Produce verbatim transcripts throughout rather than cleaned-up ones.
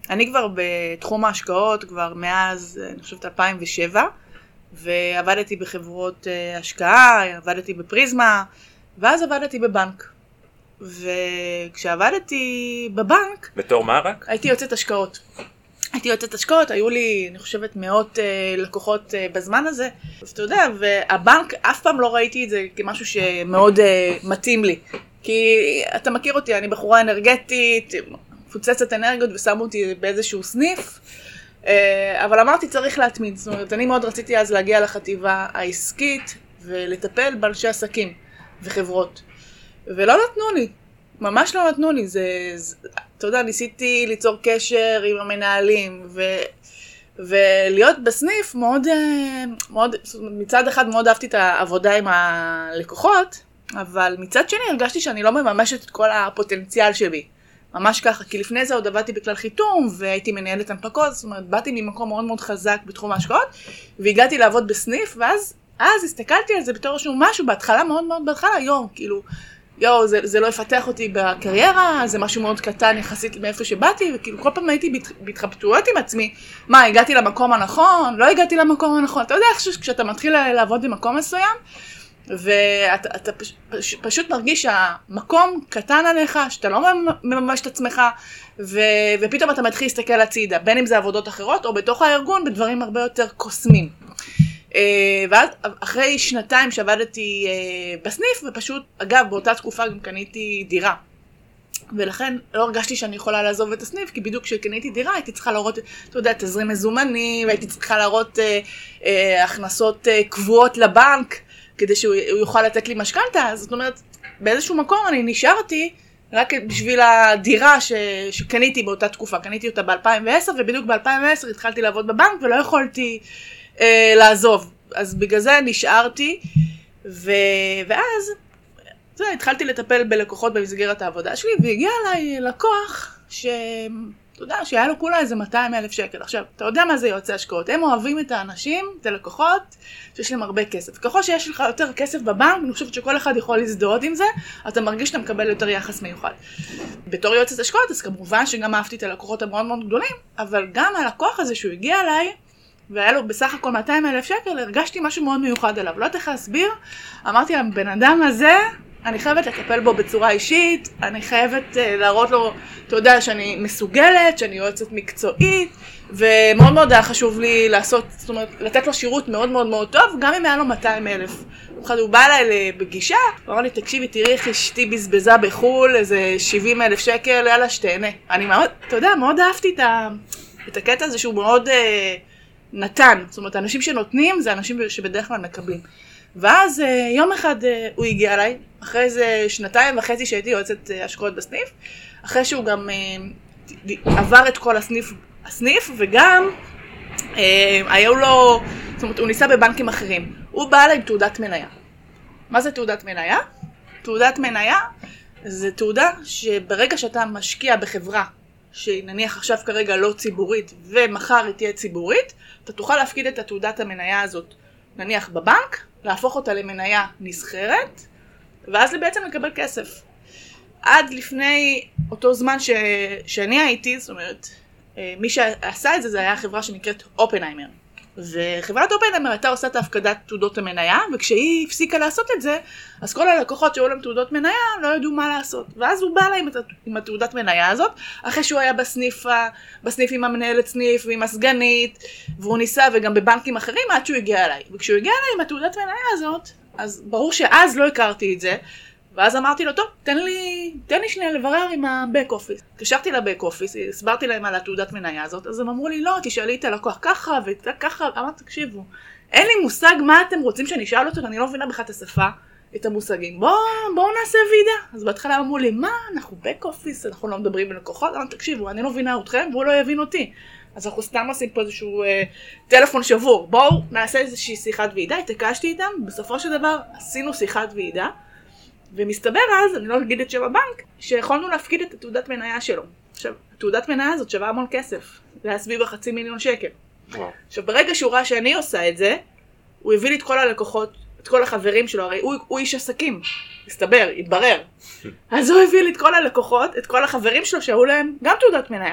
אני כבר בתחום ההשקעות, כבר מאז, אני חושבת, אלפיים ושבע, ועבדתי בחברות השקעה, עבדתי בפריזמה, ואז עבדתי בבנק. וכשעבדתי בבנק... בתור מה רק? הייתי יוצאת השקעות. הייתי יוצאת השקעות, היו לי, אני חושבת, מאות uh, לקוחות uh, בזמן הזה. אז אתה יודע, והבנק, אף פעם לא ראיתי את זה כמשהו שמאוד uh, מתאים לי. כי אתה מכיר אותי, אני בחורה אנרגטית, פוצצת אנרגיות ושמו אותי באיזשהו סניף. Uh, אבל אמרתי, צריך להתמיד. זאת אומרת, אני מאוד רציתי אז להגיע לחטיבה העסקית ולטפל באנשי עסקים וחברות. ולא נתנו לי, ממש לא נתנו לי. זה, זה, אתה יודע, ניסיתי ליצור קשר עם המנהלים, ו, ולהיות בסניף מאוד, מאוד, מצד אחד מאוד אהבתי את העבודה עם הלקוחות, אבל מצד שני הרגשתי שאני לא מממשת את כל הפוטנציאל שלי. ממש ככה, כי לפני זה עוד עבדתי בכלל חיתום, והייתי מנהלת הנפקות, זאת אומרת, באתי ממקום מאוד מאוד חזק בתחום ההשקעות, והגעתי לעבוד בסניף, ואז אז הסתכלתי על זה בתור שהוא משהו, בהתחלה מאוד מאוד בהתחלה, יום, כאילו, יו, זה, זה לא יפתח אותי בקריירה, זה משהו מאוד קטן יחסית מאיפה שבאתי, וכאילו כל פעם הייתי בהתחבטויות עם עצמי, מה, הגעתי למקום הנכון, לא הגעתי למקום הנכון, אתה יודע איך כשאתה מתחיל לעבוד במקום מסוים, ואתה אתה פש, פש, פשוט מרגיש שהמקום קטן עליך, שאתה לא מממש את עצמך, ו, ופתאום אתה מתחיל להסתכל הצידה, בין אם זה עבודות אחרות, או בתוך הארגון, בדברים הרבה יותר קוסמים. ואז אחרי שנתיים שעבדתי בסניף, ופשוט, אגב, באותה תקופה גם קניתי דירה. ולכן לא הרגשתי שאני יכולה לעזוב את הסניף, כי בדיוק כשקניתי דירה הייתי צריכה להראות, אתה יודע, תזרים מזומנים, והייתי צריכה להראות אה, אה, הכנסות אה, קבועות לבנק, כדי שהוא יוכל לתת לי משכנתה. זאת אומרת, באיזשהו מקום אני נשארתי רק בשביל הדירה ש, שקניתי באותה תקופה. קניתי אותה ב-אלפיים ועשר, ובדיוק ב-אלפיים ועשר התחלתי לעבוד בבנק, ולא יכולתי אה, לעזוב. אז בגלל זה נשארתי, ו... ואז זה, התחלתי לטפל בלקוחות במסגרת העבודה שלי, והגיע אליי לקוח ש... אתה יודע, שהיה לו כולה איזה מאתיים אלף שקל. עכשיו, אתה יודע מה זה יועצי השקעות? הם אוהבים את האנשים, את הלקוחות, שיש להם הרבה כסף. ככל שיש לך יותר כסף בבנק, אני חושבת שכל אחד יכול להזדהות עם זה, אתה מרגיש שאתה מקבל יותר יחס מיוחד. בתור יועצת השקעות, אז כמובן שגם אהבתי את הלקוחות המאוד מאוד גדולים, אבל גם הלקוח הזה שהוא הגיע אליי, והיה לו בסך הכל מאתיים אלף שקל, הרגשתי משהו מאוד מיוחד עליו. לא יודעת איך להסביר, אמרתי להם, בן אדם הזה, אני חייבת לטפל בו בצורה אישית, אני חייבת uh, להראות לו, אתה יודע, שאני מסוגלת, שאני יועצת מקצועית, ומאוד מאוד היה חשוב לי לעשות, זאת אומרת, לתת לו שירות מאוד מאוד מאוד טוב, גם אם היה לו מאתיים אלף. הוא בא אליי בגישה, הוא אמר לי, תקשיבי, תראי איך אשתי בזבזה בחול, איזה שבעים אלף שקל, יאללה, שתהנה. אני מאוד, אתה יודע, מאוד אהבתי את, ה, את הקטע הזה שהוא מאוד uh, נתן. זאת אומרת, אנשים שנותנים, זה אנשים שבדרך כלל מקבלים. ואז יום אחד הוא הגיע אליי, אחרי איזה שנתיים וחצי שהייתי יועצת השקעות בסניף, אחרי שהוא גם עבר את כל הסניף, הסניף וגם היו לו, זאת אומרת, הוא ניסה בבנקים אחרים. הוא בא אליי עם תעודת מניה. מה זה תעודת מניה? תעודת מניה זה תעודה שברגע שאתה משקיע בחברה, שנניח עכשיו כרגע לא ציבורית ומחר היא תהיה ציבורית, אתה תוכל להפקיד את התעודת המניה הזאת, נניח בבנק, להפוך אותה למניה נסחרת, ואז בעצם לקבל כסף. עד לפני אותו זמן ש... שאני הייתי, זאת אומרת, מי שעשה את זה, זה היה חברה שנקראת אופנהיימר. וחברת אופנהיימר הייתה עושה את ההפקדת תעודות המניה, וכשהיא הפסיקה לעשות את זה, אז כל הלקוחות שהיו להם תעודות מניה לא ידעו מה לעשות. ואז הוא בא לה עם התעודת מניה הזאת, אחרי שהוא היה בסניף, בסניף עם המנהלת סניף ועם הסגנית, והוא ניסה וגם בבנקים אחרים עד שהוא הגיע אליי. וכשהוא הגיע אליי עם התעודת מניה הזאת, אז ברור שאז לא הכרתי את זה, ואז אמרתי לו, טוב, תן לי, תן לי שנייה לברר עם הבק אופיס. קשרתי לבק אופיס, הסברתי להם על התעודת מניה הזאת, אז הם אמרו לי, לא, תשאלי את הלקוח ככה וככה, אמרתי, תקשיבו, אין לי מושג מה אתם רוצים שאני אשאל אותו, אני לא מבינה בכלל את השפה, את המושגים. בואו, בואו נעשה וידאה. אז בהתחלה אמרו לי, מה, אנחנו בק אופיס, אנחנו לא מדברים בלקוחות, אמרתי, תקשיבו, אני לא מבינה אתכם, והוא לא יבין אותי. אז אנחנו סתם עושים פה איזשהו אה, טלפון שבור, בואו נעשה איזושהי שיחת ועידה, התעקשתי איתם, בסופו של דבר עשינו שיחת ועידה, ומסתבר אז, אני לא אגיד את שם הבנק, שיכולנו להפקיד את התעודת מניה שלו. עכשיו, התעודת מניה הזאת שווה המון כסף, זה היה סביב החצי מיליון שקל. וואו. עכשיו, ברגע שהוא ראה שאני עושה את זה, הוא הביא לי את כל הלקוחות, את כל החברים שלו, הרי הוא, הוא איש עסקים, הסתבר, התברר. אז הוא הביא לי את כל הלקוחות, את כל החברים שלו שהיו להם גם תעודת מניה.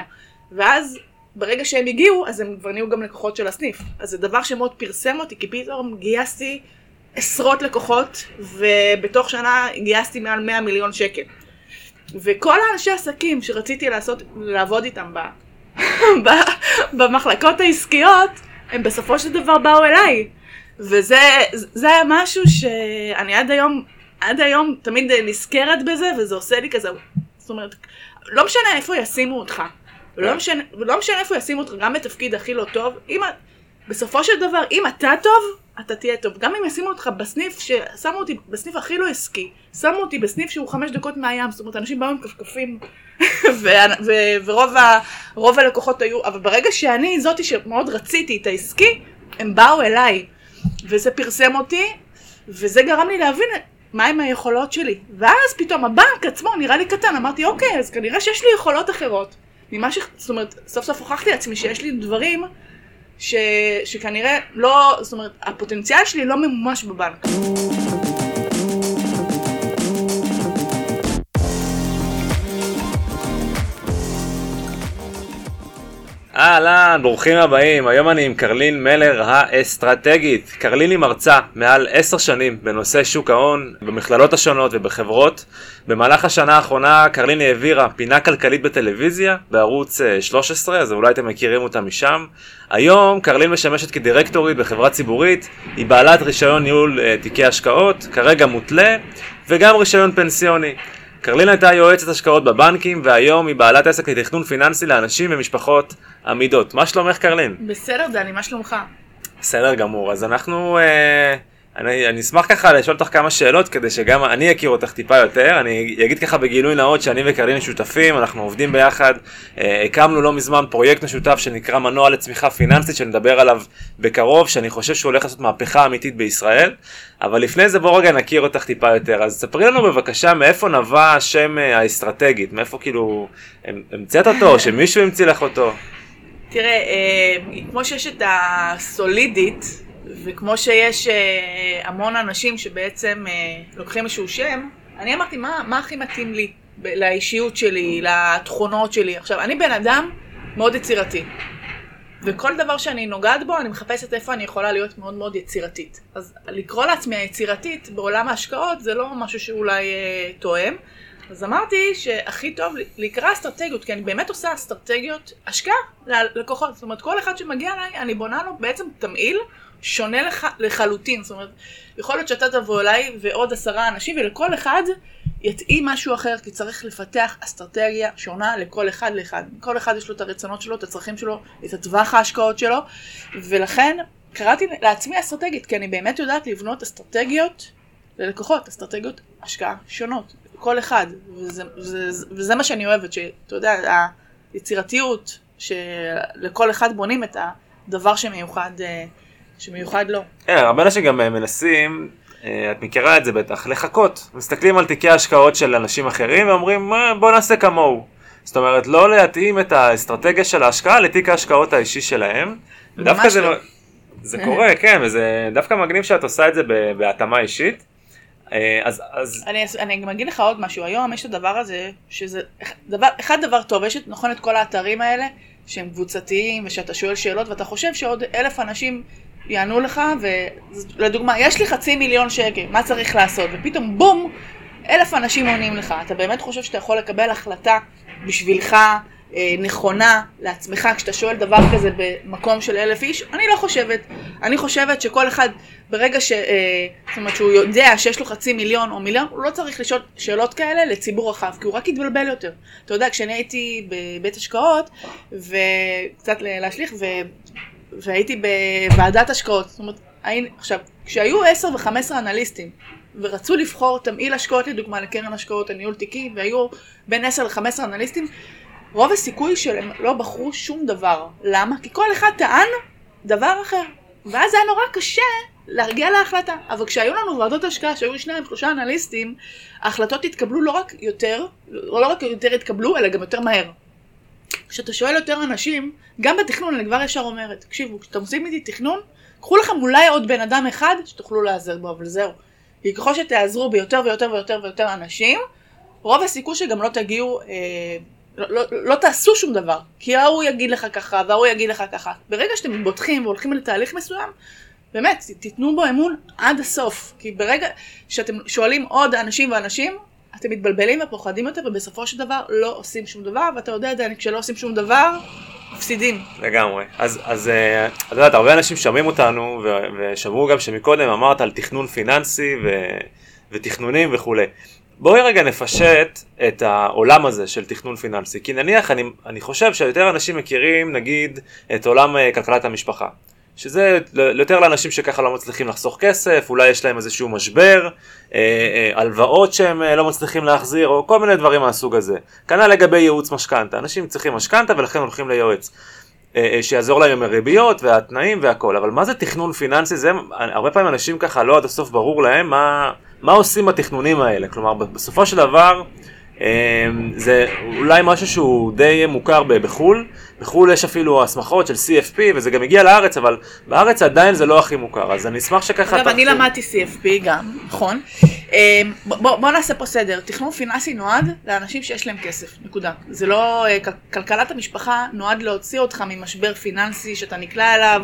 ואז ברגע שהם הגיעו, אז הם כבר נהיו גם לקוחות של הסניף. אז זה דבר שמאוד פרסם אותי, כי פתאום גייסתי עשרות לקוחות, ובתוך שנה גייסתי מעל מאה מיליון שקל. וכל האנשי עסקים שרציתי לעשות, לעבוד איתם ב, ב, במחלקות העסקיות, הם בסופו של דבר באו אליי. וזה זה היה משהו שאני עד היום, עד היום תמיד נזכרת בזה, וזה עושה לי כזה, זאת אומרת, לא משנה איפה ישימו אותך, ולא משנה, ולא משנה איפה ישימו אותך, גם בתפקיד הכי לא טוב, אם, בסופו של דבר, אם אתה טוב, אתה תהיה טוב. גם אם ישימו אותך בסניף, ששמו אותי בסניף הכי לא עסקי, שמו אותי בסניף שהוא חמש דקות מהים, זאת אומרת, אנשים באו עם כפכפים, ורוב הלקוחות היו, אבל ברגע שאני זאתי שמאוד רציתי את העסקי, הם באו אליי, וזה פרסם אותי, וזה גרם לי להבין מה עם היכולות שלי. ואז פתאום הבנק עצמו נראה לי קטן, אמרתי, אוקיי, אז כנראה שיש לי יכולות אחרות. ממה ש... זאת אומרת, סוף סוף הוכחתי לעצמי שיש לי דברים ש... שכנראה לא, זאת אומרת, הפוטנציאל שלי לא ממומש בבנק. אהלן, ברוכים הבאים. היום אני עם קרלין מלר האסטרטגית. קרלין היא מרצה מעל עשר שנים בנושא שוק ההון, במכללות השונות ובחברות. במהלך השנה האחרונה קרלין העבירה פינה כלכלית בטלוויזיה בערוץ שלוש עשרה, אז אולי אתם מכירים אותה משם. היום קרלין משמשת כדירקטורית בחברה ציבורית, היא בעלת רישיון ניהול תיקי השקעות, כרגע מותלה, וגם רישיון פנסיוני. קרלין הייתה יועצת השקעות בבנקים, והיום היא בעלת עסק לתכנון פיננסי לאנשים ומשפחות עמידות. מה שלומך, קרלין? בסדר, דני, מה שלומך? בסדר גמור. אז אנחנו, אה, אני, אני אשמח ככה לשאול אותך כמה שאלות, כדי שגם אני אכיר אותך טיפה יותר. אני אגיד ככה בגילוי נאות שאני וקרלין שותפים, אנחנו עובדים ביחד. אה, הקמנו לא מזמן פרויקט משותף שנקרא מנוע לצמיחה פיננסית, שנדבר עליו בקרוב, שאני חושב שהוא הולך לעשות מהפכה אמיתית בישראל. אבל לפני זה בוא רגע נכיר אותך טיפה יותר. אז ספרי לנו בבקשה מאיפה נבע השם האסטרטגית, מאיפה כאילו המצאת אותו, או שמישהו המציא לך אותו? תראה, כמו שיש את הסולידית, וכמו שיש המון אנשים שבעצם לוקחים איזשהו שם, אני אמרתי, מה, מה הכי מתאים לי, לאישיות שלי, לתכונות שלי? עכשיו, אני בן אדם מאוד יצירתי. וכל דבר שאני נוגעת בו, אני מחפשת איפה אני יכולה להיות מאוד מאוד יצירתית. אז לקרוא לעצמי היצירתית בעולם ההשקעות, זה לא משהו שאולי אה, תואם. אז אמרתי שהכי טוב לקרוא אסטרטגיות, כי אני באמת עושה אסטרטגיות השקעה ללקוחות. זאת אומרת, כל אחד שמגיע אליי, אני בונה לו בעצם תמעיל שונה לח... לחלוטין. זאת אומרת, יכול להיות שאתה תבוא אליי ועוד עשרה אנשים, ולכל אחד יתאים משהו אחר, כי צריך לפתח אסטרטגיה שונה לכל אחד לאחד. כל אחד יש לו את הרצונות שלו, את הצרכים שלו, את הטווח ההשקעות שלו, ולכן קראתי לעצמי אסטרטגית, כי אני באמת יודעת לבנות אסטרטגיות ללקוחות, אסטרטגיות השקעה שונות, כל אחד, וזה, וזה, וזה מה שאני אוהבת, שאתה יודע, היצירתיות, שלכל אחד בונים את הדבר שמיוחד, שמיוחד לו. כן, הרבה אנשים גם מנסים, את מכירה את זה בטח, לחכות. מסתכלים על תיקי ההשקעות של אנשים אחרים ואומרים, בוא נעשה כמוהו. זאת אומרת, לא להתאים את האסטרטגיה של ההשקעה לתיק ההשקעות האישי שלהם. ודווקא זה, זה קורה, כן, וזה דווקא מגניב שאת עושה את זה בהתאמה אישית. אז, אז... אני, אני גם אגיד לך עוד משהו. היום יש את הדבר הזה, שזה דבר, אחד דבר טוב, יש את, נכון, את כל האתרים האלה, שהם קבוצתיים, ושאתה שואל שאלות, ואתה חושב שעוד אלף אנשים יענו לך, ולדוגמה, יש לי חצי מיליון שקל, מה צריך לעשות? ופתאום בום, אלף אנשים עונים לך. אתה באמת חושב שאתה יכול לקבל החלטה בשבילך, אה, נכונה, לעצמך, כשאתה שואל דבר כזה במקום של אלף איש? אני לא חושבת. אני חושבת שכל אחד, ברגע ש, אה, זאת אומרת, שהוא יודע שיש לו חצי מיליון או מיליון, הוא לא צריך לשאול שאלות כאלה לציבור רחב, כי הוא רק יתבלבל יותר. אתה יודע, כשאני הייתי בבית השקעות, וקצת להשליך, ו... והייתי בוועדת השקעות. זאת אומרת, עכשיו, כשהיו עשר וחמש עשרה אנליסטים, ורצו לבחור תמעיל השקעות, לדוגמה, לקרן השקעות, הניהול תיקי, והיו בין עשר לחמש עשרה אנליסטים, רוב הסיכוי שהם לא בחרו שום דבר. למה? כי כל אחד טען דבר אחר. ואז היה נורא קשה להרגיע להחלטה. אבל כשהיו לנו ועדות השקעה, שהיו שניים, שלושה אנליסטים, ההחלטות התקבלו לא רק יותר, לא רק יותר התקבלו, אלא גם יותר מהר. כשאתה שואל יותר אנשים, גם בתכנון אני כבר ישר אומרת, תקשיבו, כשאתם עושים איתי תכנון, קחו לכם אולי עוד בן אדם אחד שתוכלו לעזר בו, אבל זהו. כי ככל שתעזרו ביותר ויותר ויותר ויותר אנשים, רוב הסיכוי שגם לא תגיעו אה, לא, לא, לא תעשו שום דבר, כי ההוא יגיד לך ככה, וההוא יגיד לך ככה. ברגע שאתם בוטחים והולכים לתהליך מסוים, באמת, תיתנו בו אמון עד הסוף. כי ברגע שאתם שואלים עוד אנשים ואנשים, אתם מתבלבלים ופוחדים יותר, ובסופו של דבר לא עושים שום דבר, ואתה יודע, דני, כשלא עושים שום דבר, מפסידים. לגמרי. אז, אז את יודעת, הרבה אנשים שומעים אותנו, ושמעו גם שמקודם אמרת על תכנון פיננסי ו, ותכנונים וכו'. בואי רגע נפשט את העולם הזה של תכנון פיננסי, כי נניח אני, אני חושב שיותר אנשים מכירים, נגיד, את עולם כלכלת המשפחה. שזה יותר לאנשים שככה לא מצליחים לחסוך כסף, אולי יש להם איזשהו משבר, הלוואות שהם לא מצליחים להחזיר, או כל מיני דברים מהסוג הזה. כנ"ל לגבי ייעוץ משכנתא, אנשים צריכים משכנתא ולכן הולכים ליועץ, שיעזור להם עם הריביות והתנאים והכל. אבל מה זה תכנון פיננסי? זה, הרבה פעמים אנשים ככה לא עד הסוף ברור להם מה, מה עושים בתכנונים האלה. כלומר, בסופו של דבר, זה אולי משהו שהוא די מוכר בחול. בחול יש אפילו הסמכות של סי אף פי, וזה גם הגיע לארץ, אבל בארץ עדיין זה לא הכי מוכר, אז אני אשמח שככה... אגב, אני למדתי סי אף פי גם, נכון? בוא נעשה פה סדר. תכנון פיננסי נועד לאנשים שיש להם כסף, נקודה. זה לא... כלכלת המשפחה נועד להוציא אותך ממשבר פיננסי שאתה נקלע אליו,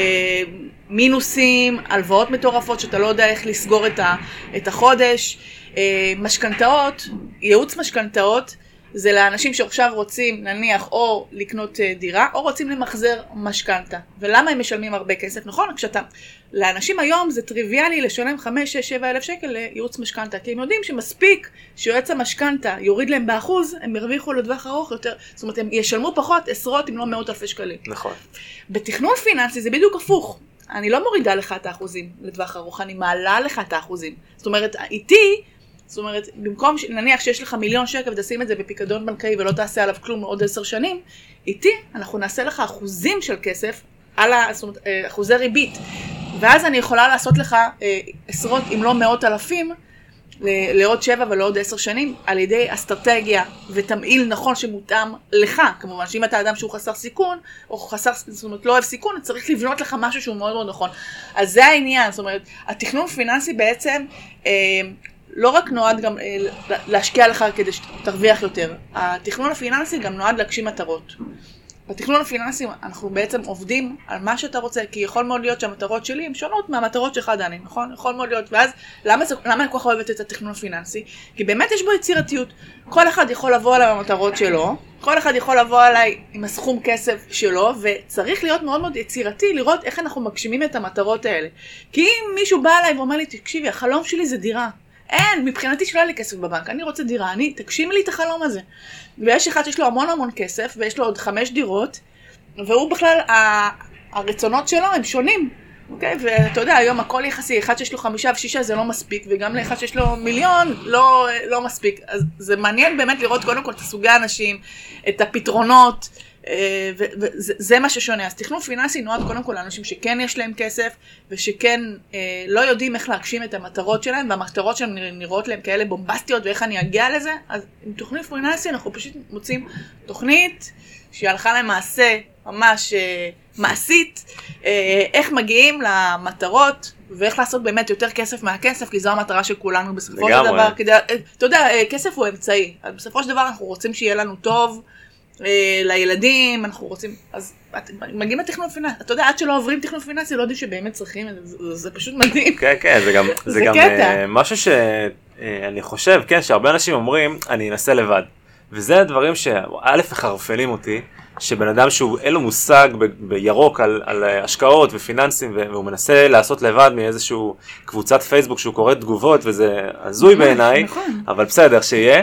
מינוסים, הלוואות מטורפות שאתה לא יודע איך לסגור את החודש, משכנתאות, ייעוץ משכנתאות, זה לאנשים שעכשיו רוצים נניח או לקנות דירה או רוצים למחזר משכנתא. ולמה הם משלמים הרבה כסף? נכון, כשאתה, לאנשים היום זה טריוויאלי לשלם חמש, שש, שבע אלף שקל לייעוץ משכנתא, כי הם יודעים שמספיק שיועץ המשכנתא יוריד להם באחוז, הם ירוויחו לטווח ארוך יותר, זאת אומרת הם ישלמו פחות עשרות אם לא מאות אלפי שקלים. נכון. בתכנון פיננסי זה בדיוק הפוך. אני לא מורידה לך את האחוזים לטווח ארוך, אני מעלה לך את האחוזים. זאת אומרת, איתי, זאת אומרת, במקום, נניח שיש לך מיליון שקל ותשים את זה בפיקדון בנקאי ולא תעשה עליו כלום עוד עשר שנים, איתי אנחנו נעשה לך אחוזים של כסף, על ה, זאת אומרת, אחוזי ריבית, ואז אני יכולה לעשות לך אה, עשרות אם לא מאות אלפים, לעוד שבע ולעוד עשר שנים, על ידי אסטרטגיה ותמעיל נכון שמותאם לך, כמובן שאם אתה אדם שהוא חסר סיכון, או חסר, זאת אומרת, לא אוהב סיכון, צריך לבנות לך משהו שהוא מאוד מאוד נכון. אז זה העניין, זאת אומרת, התכנון פיננסי בעצם, אה, לא רק נועד גם אה, להשקיע לך כדי שתרוויח יותר. התכנון הפיננסי גם נועד להגשים מטרות. בתכנון הפיננסי אנחנו בעצם עובדים על מה שאתה רוצה, כי יכול מאוד להיות שהמטרות שלי הן שונות מהמטרות שלך, דני, נכון? יכול מאוד להיות. ואז למה, זה, למה אני כל כך אוהבת את התכנון הפיננסי? כי באמת יש בו יצירתיות. כל אחד יכול לבוא עליי במטרות שלו, כל אחד יכול לבוא עליי עם הסכום כסף שלו, וצריך להיות מאוד מאוד יצירתי, לראות איך אנחנו מגשימים את המטרות האלה. כי אם מישהו בא אליי ואומר לי, תקשיבי, החלום שלי זה דירה. אין, מבחינתי שלא היה לי כסף בבנק, אני רוצה דירה, אני, תגשים לי את החלום הזה. ויש אחד שיש לו המון המון כסף, ויש לו עוד חמש דירות, והוא בכלל, ה- הרצונות שלו הם שונים. אוקיי? ואתה יודע, היום הכל יחסי, אחד שיש לו חמישה ושישה זה לא מספיק, וגם לאחד שיש לו מיליון לא, לא מספיק. אז זה מעניין באמת לראות קודם כל את הסוגי האנשים, את הפתרונות, וזה מה ששונה. אז תכנון פיננסי נועד קודם כל לאנשים שכן יש להם כסף, ושכן לא יודעים איך להגשים את המטרות שלהם, והמטרות שלהם נראות להם כאלה בומבסטיות, ואיך אני אגיע לזה. אז עם תכנון פיננסי אנחנו פשוט מוצאים תוכנית שהלכה למעשה ממש מעשית, איך מגיעים למטרות, ואיך לעשות באמת יותר כסף מהכסף, כי זו המטרה של כולנו בסופו של דבר. כדי, אתה יודע, כסף הוא אמצעי. בסופו של דבר אנחנו רוצים שיהיה לנו טוב, לילדים, אנחנו רוצים, אז מגיעים לתכנון פיננסי, אתה יודע, עד שלא עוברים תכנון פיננסי, לא יודעים שבאמת צריכים, זה, זה פשוט מדהים. כן, כן, זה גם, זה, זה גם משהו שאני חושב, כן, שהרבה אנשים אומרים, אני אנסה לבד. וזה הדברים שא' מחרפנים אותי, שבן אדם שהוא אין לו מושג ב- בירוק על, על השקעות ופיננסים, והוא מנסה לעשות לבד מאיזשהו קבוצת פייסבוק שהוא קורא תגובות, וזה הזוי בעיניי, נכון. אבל בסדר, שיהיה.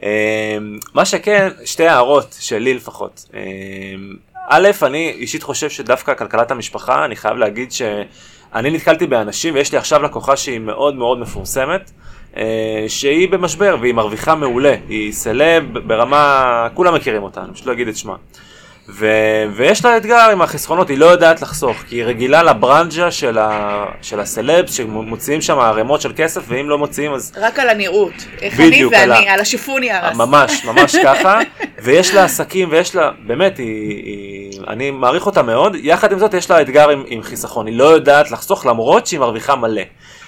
מה שכן, שתי הערות שלי לפחות. א', אני אישית חושב שדווקא כלכלת המשפחה, אני חייב להגיד שאני נתקלתי באנשים, ויש לי עכשיו לקוחה שהיא מאוד מאוד מפורסמת, שהיא במשבר והיא מרוויחה מעולה, היא סלב ברמה, כולם מכירים אותה, אני פשוט לא אגיד את שמה. ו- ויש לה אתגר עם החסכונות, היא לא יודעת לחסוך, כי היא רגילה לברנג'ה של, ה- של הסלבס, שמוציאים שם ערימות של כסף, ואם לא מוציאים אז... רק על הנראות, איך אני ואני, על, ה- על השיפוני הרס. ממש, ממש ככה, ויש לה עסקים, ויש לה, באמת, היא, היא, אני מעריך אותה מאוד, יחד עם זאת יש לה אתגר עם, עם חיסכון, היא לא יודעת לחסוך, למרות שהיא מרוויחה מלא.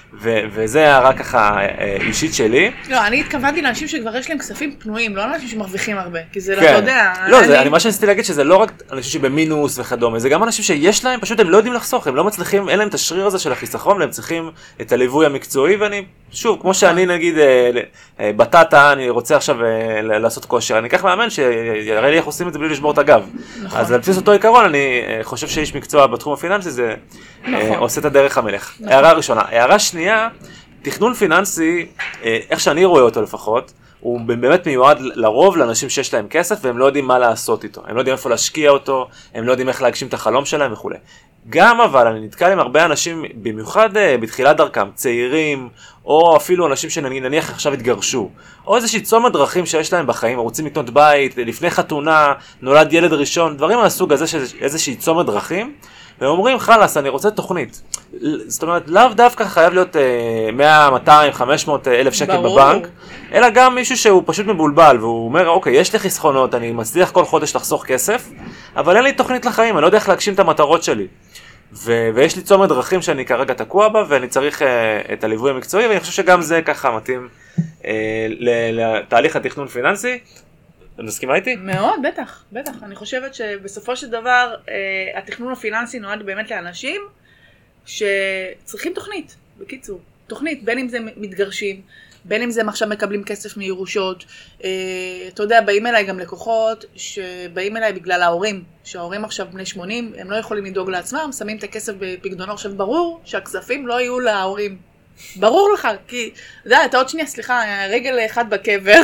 ו- וזה רק ככה אישית שלי. לא, אני התכוונתי לאנשים שכבר יש להם כספים פנויים, לא לאנשים שמרוויחים הרבה, כי זה כן. לא, אתה יודע. לא, אני... זה, אני מה שניסיתי להגיד שזה לא רק אנשים שבמינוס וכדומה, זה גם אנשים שיש להם, פשוט הם לא יודעים לחסוך, הם לא מצליחים, אין להם את השריר הזה של החיסכון, הם צריכים את הליווי המקצועי, ואני, שוב, כמו שאני נגיד, בטטה, אני רוצה עכשיו לעשות כושר, אני אקח מאמן שיראה לי איך עושים את זה בלי לשבור את הגב. נכון. אז על בסיס אותו עיקרון, אני חושב שאיש מקצוע בתחום הפיננסי, זה נכון. עושה את הדרך המלך. נכון. הערה ראשונה. הערה שנייה, תכנון פיננסי, איך שאני רואה אותו לפחות, הוא באמת מיועד לרוב לאנשים שיש להם כסף, והם לא יודעים מה לעשות איתו. הם לא יודעים איפה להשקיע אותו, הם לא יודעים איך להגשים את החלום שלהם וכו'. גם אבל אני נתקל עם הרבה אנשים, במיוחד בתחילת דרכם, צעירים, או אפילו אנשים שנניח עכשיו התגרשו, או איזושהי צומת דרכים שיש להם בחיים, רוצים לקנות בית, לפני חתונה, נולד ילד ראשון, דברים מהסוג הזה שאיזושהי צומת דרכים, והם אומרים, חלס, אני רוצה תוכנית. זאת אומרת, לאו דווקא חייב להיות מאה, מאתיים, חמש מאות אלף שקל בבנק, אלא גם מישהו שהוא פשוט מבולבל, והוא אומר, אוקיי, יש לי חסכונות, אני מצליח כל חודש לחסוך כסף, אבל אין לי תוכנית לחיים, אני לא יודע איך להגשים את המטרות שלי. ו- ויש לי צומת דרכים שאני כרגע תקוע בה, ואני צריך uh, את הליווי המקצועי, ואני חושב שגם זה ככה מתאים uh, לתהליך התכנון פיננסי. מסכימה איתי? מאוד, בטח, בטח. אני חושבת שבסופו של דבר, uh, התכנון הפיננסי נועד באמת לאנשים שצריכים תוכנית, בקיצור. תוכנית, בין אם זה מתגרשים, בין אם זה עכשיו מקבלים כסף מירושות, אה, אתה יודע, באים אליי גם לקוחות שבאים אליי בגלל ההורים, שההורים עכשיו בני שמונים, הם לא יכולים לדאוג לעצמם, שמים את הכסף בפקדונות. עכשיו ברור שהכספים לא יהיו להורים. ברור לך, כי, אתה יודע, אתה עוד שנייה, סליחה, רגל אחד בקבר,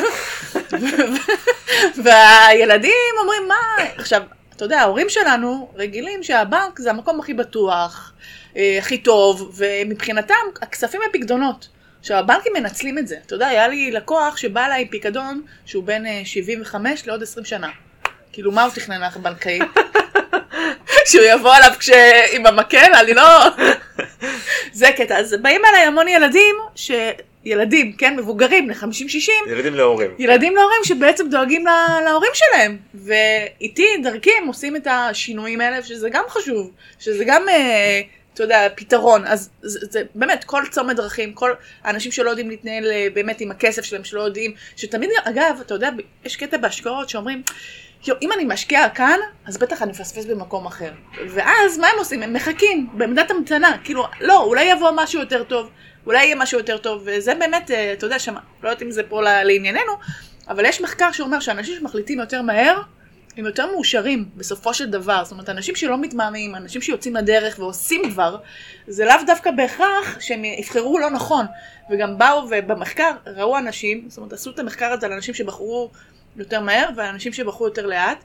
והילדים אומרים, מה? עכשיו, אתה יודע, ההורים שלנו רגילים שהבנק זה המקום הכי בטוח, הכי טוב, ומבחינתם הכספים הם פקדונות. עכשיו, הבנקים מנצלים את זה. אתה יודע, היה לי לקוח שבא אליי פיקדון שהוא בין שבעים וחמש לעוד עשרים שנה. כאילו, מה הוא תכנן לך בנקאי? שהוא יבוא עליו כש... עם המקל, אני לא... זה קטע. אז באים אליי המון ילדים, ש... ילדים, כן, מבוגרים, ל-חמישים שישים. ילדים להורים. ילדים להורים שבעצם דואגים לה... להורים שלהם. ואיתי, דרכי, הם עושים את השינויים האלה, שזה גם חשוב. שזה גם... אתה יודע, פתרון. אז זה, זה באמת כל צומת דרכים, כל האנשים שלא יודעים להתנהל באמת עם הכסף שלהם, שלא יודעים, שתמיד, אגב, אתה יודע, יש קטע בהשקעות שאומרים, אם אני משקיע כאן, אז בטח אני מפספס במקום אחר. ואז מה הם עושים? הם מחכים בעמדת המתנה. כאילו, לא, אולי יבוא משהו יותר טוב, אולי יהיה משהו יותר טוב, וזה באמת, אתה יודע, שמה, לא יודעת אם זה פה לענייננו, אבל יש מחקר שאומר שאנשים שמחליטים יותר מהר, הם יותר מאושרים בסופו של דבר. זאת אומרת, אנשים שלא מתמהמים, אנשים שיוצאים לדרך ועושים דבר, זה לאו דווקא בהכרח שהם יבחרו לא נכון. וגם באו ובמחקר ראו אנשים, זאת אומרת, עשו את המחקר הזה על אנשים שבחרו יותר מהר ואנשים שבחרו יותר לאט,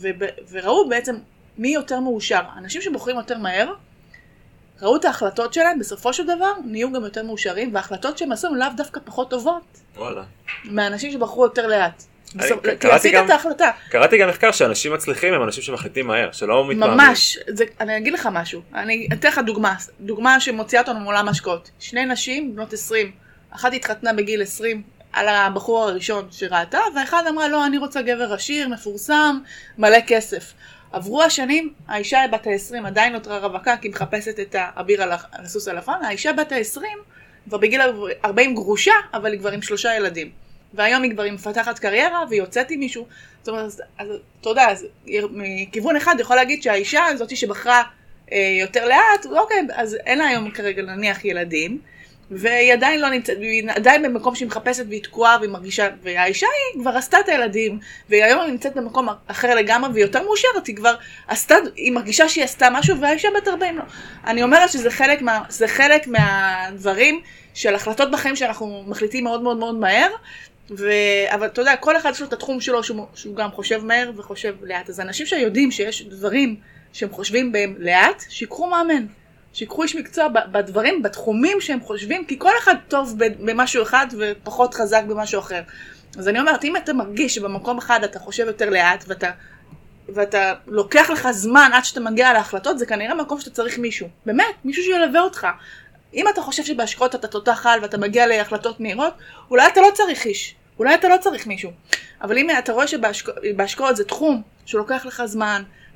וראו בעצם מי יותר מאושר. אנשים שבוחרים יותר מהר, ראו את ההחלטות שלהם, בסופו של דבר נהיו גם יותר מאושרים, וההחלטות שהם עשו לאו דווקא פחות טובות. וואלה. מהאנשים שבחרו יותר לאט. כי עשית את ההחלטה. קראתי גם מחקר שאנשים מצליחים הם אנשים שמחליטים מהר, שלא מתמהמים. ממש, אני אגיד לך משהו, אני אתן לך דוגמה, דוגמה שמוציאה אותנו מעולם השקעות. שני נשים, בנות עשרים, אחת התחתנה בגיל עשרים על הבחור הראשון שראתה, ואחד אמרה, לא, אני רוצה גבר עשיר, מפורסם, מלא כסף. עברו השנים, האישה בת ה-עשרים עדיין נותרה רווקה, כי מחפשת את האביר על הסוס הלבן, האישה בת ה-עשרים, כבר בגיל ארבעים גרושה, אבל היא כבר עם שלושה ילדים. והיום היא כבר היא מפתחת קריירה, והיא יוצאת עם מישהו. זאת אומרת, אז, אתה יודע, אז, מכיוון אחד יכול להגיד שהאישה הזאת שבחרה אה, יותר לאט, אוקיי, אז אין לה היום כרגע להניח ילדים, והיא עדיין לא נמצאת, והיא עדיין במקום שהיא מחפשת והיא תקועה והיא מרגישה, והאישה היא כבר עשתה את הילדים, והיום היא נמצאת במקום אחר לגמרי והיא יותר מאושרת, היא כבר עשתה, היא מרגישה שהיא עשתה משהו, והאישה בת ארבעים לא. אני אומרת שזה חלק מה, זה חלק מהדברים של החלטות בחיים שאנחנו מחליטים מאוד מאוד מאוד מהר, ו... אבל אתה יודע, כל אחד יש לו את התחום שלו שהוא, שהוא גם חושב מהר וחושב לאט. אז אנשים שיודעים שיש דברים שהם חושבים בהם לאט, שיקחו מאמן. שיקחו איש מקצוע בדברים, בתחומים שהם חושבים, כי כל אחד טוב במשהו אחד ופחות חזק במשהו אחר. אז אני אומרת, אם אתה מרגיש שבמקום אחד אתה חושב יותר לאט, ואתה, ואתה לוקח לך זמן עד שאתה מגיע להחלטות, זה כנראה מקום שאתה צריך מישהו. באמת, מישהו שילווה אותך. אם אתה חושב שבהשקעות אתה תותח על ואתה מגיע להחלטות מהירות, אולי אתה לא צריך איש, אולי אתה לא צריך מישהו. אבל אם אתה רואה שבהשקעות זה תחום שלוקח לך זמן,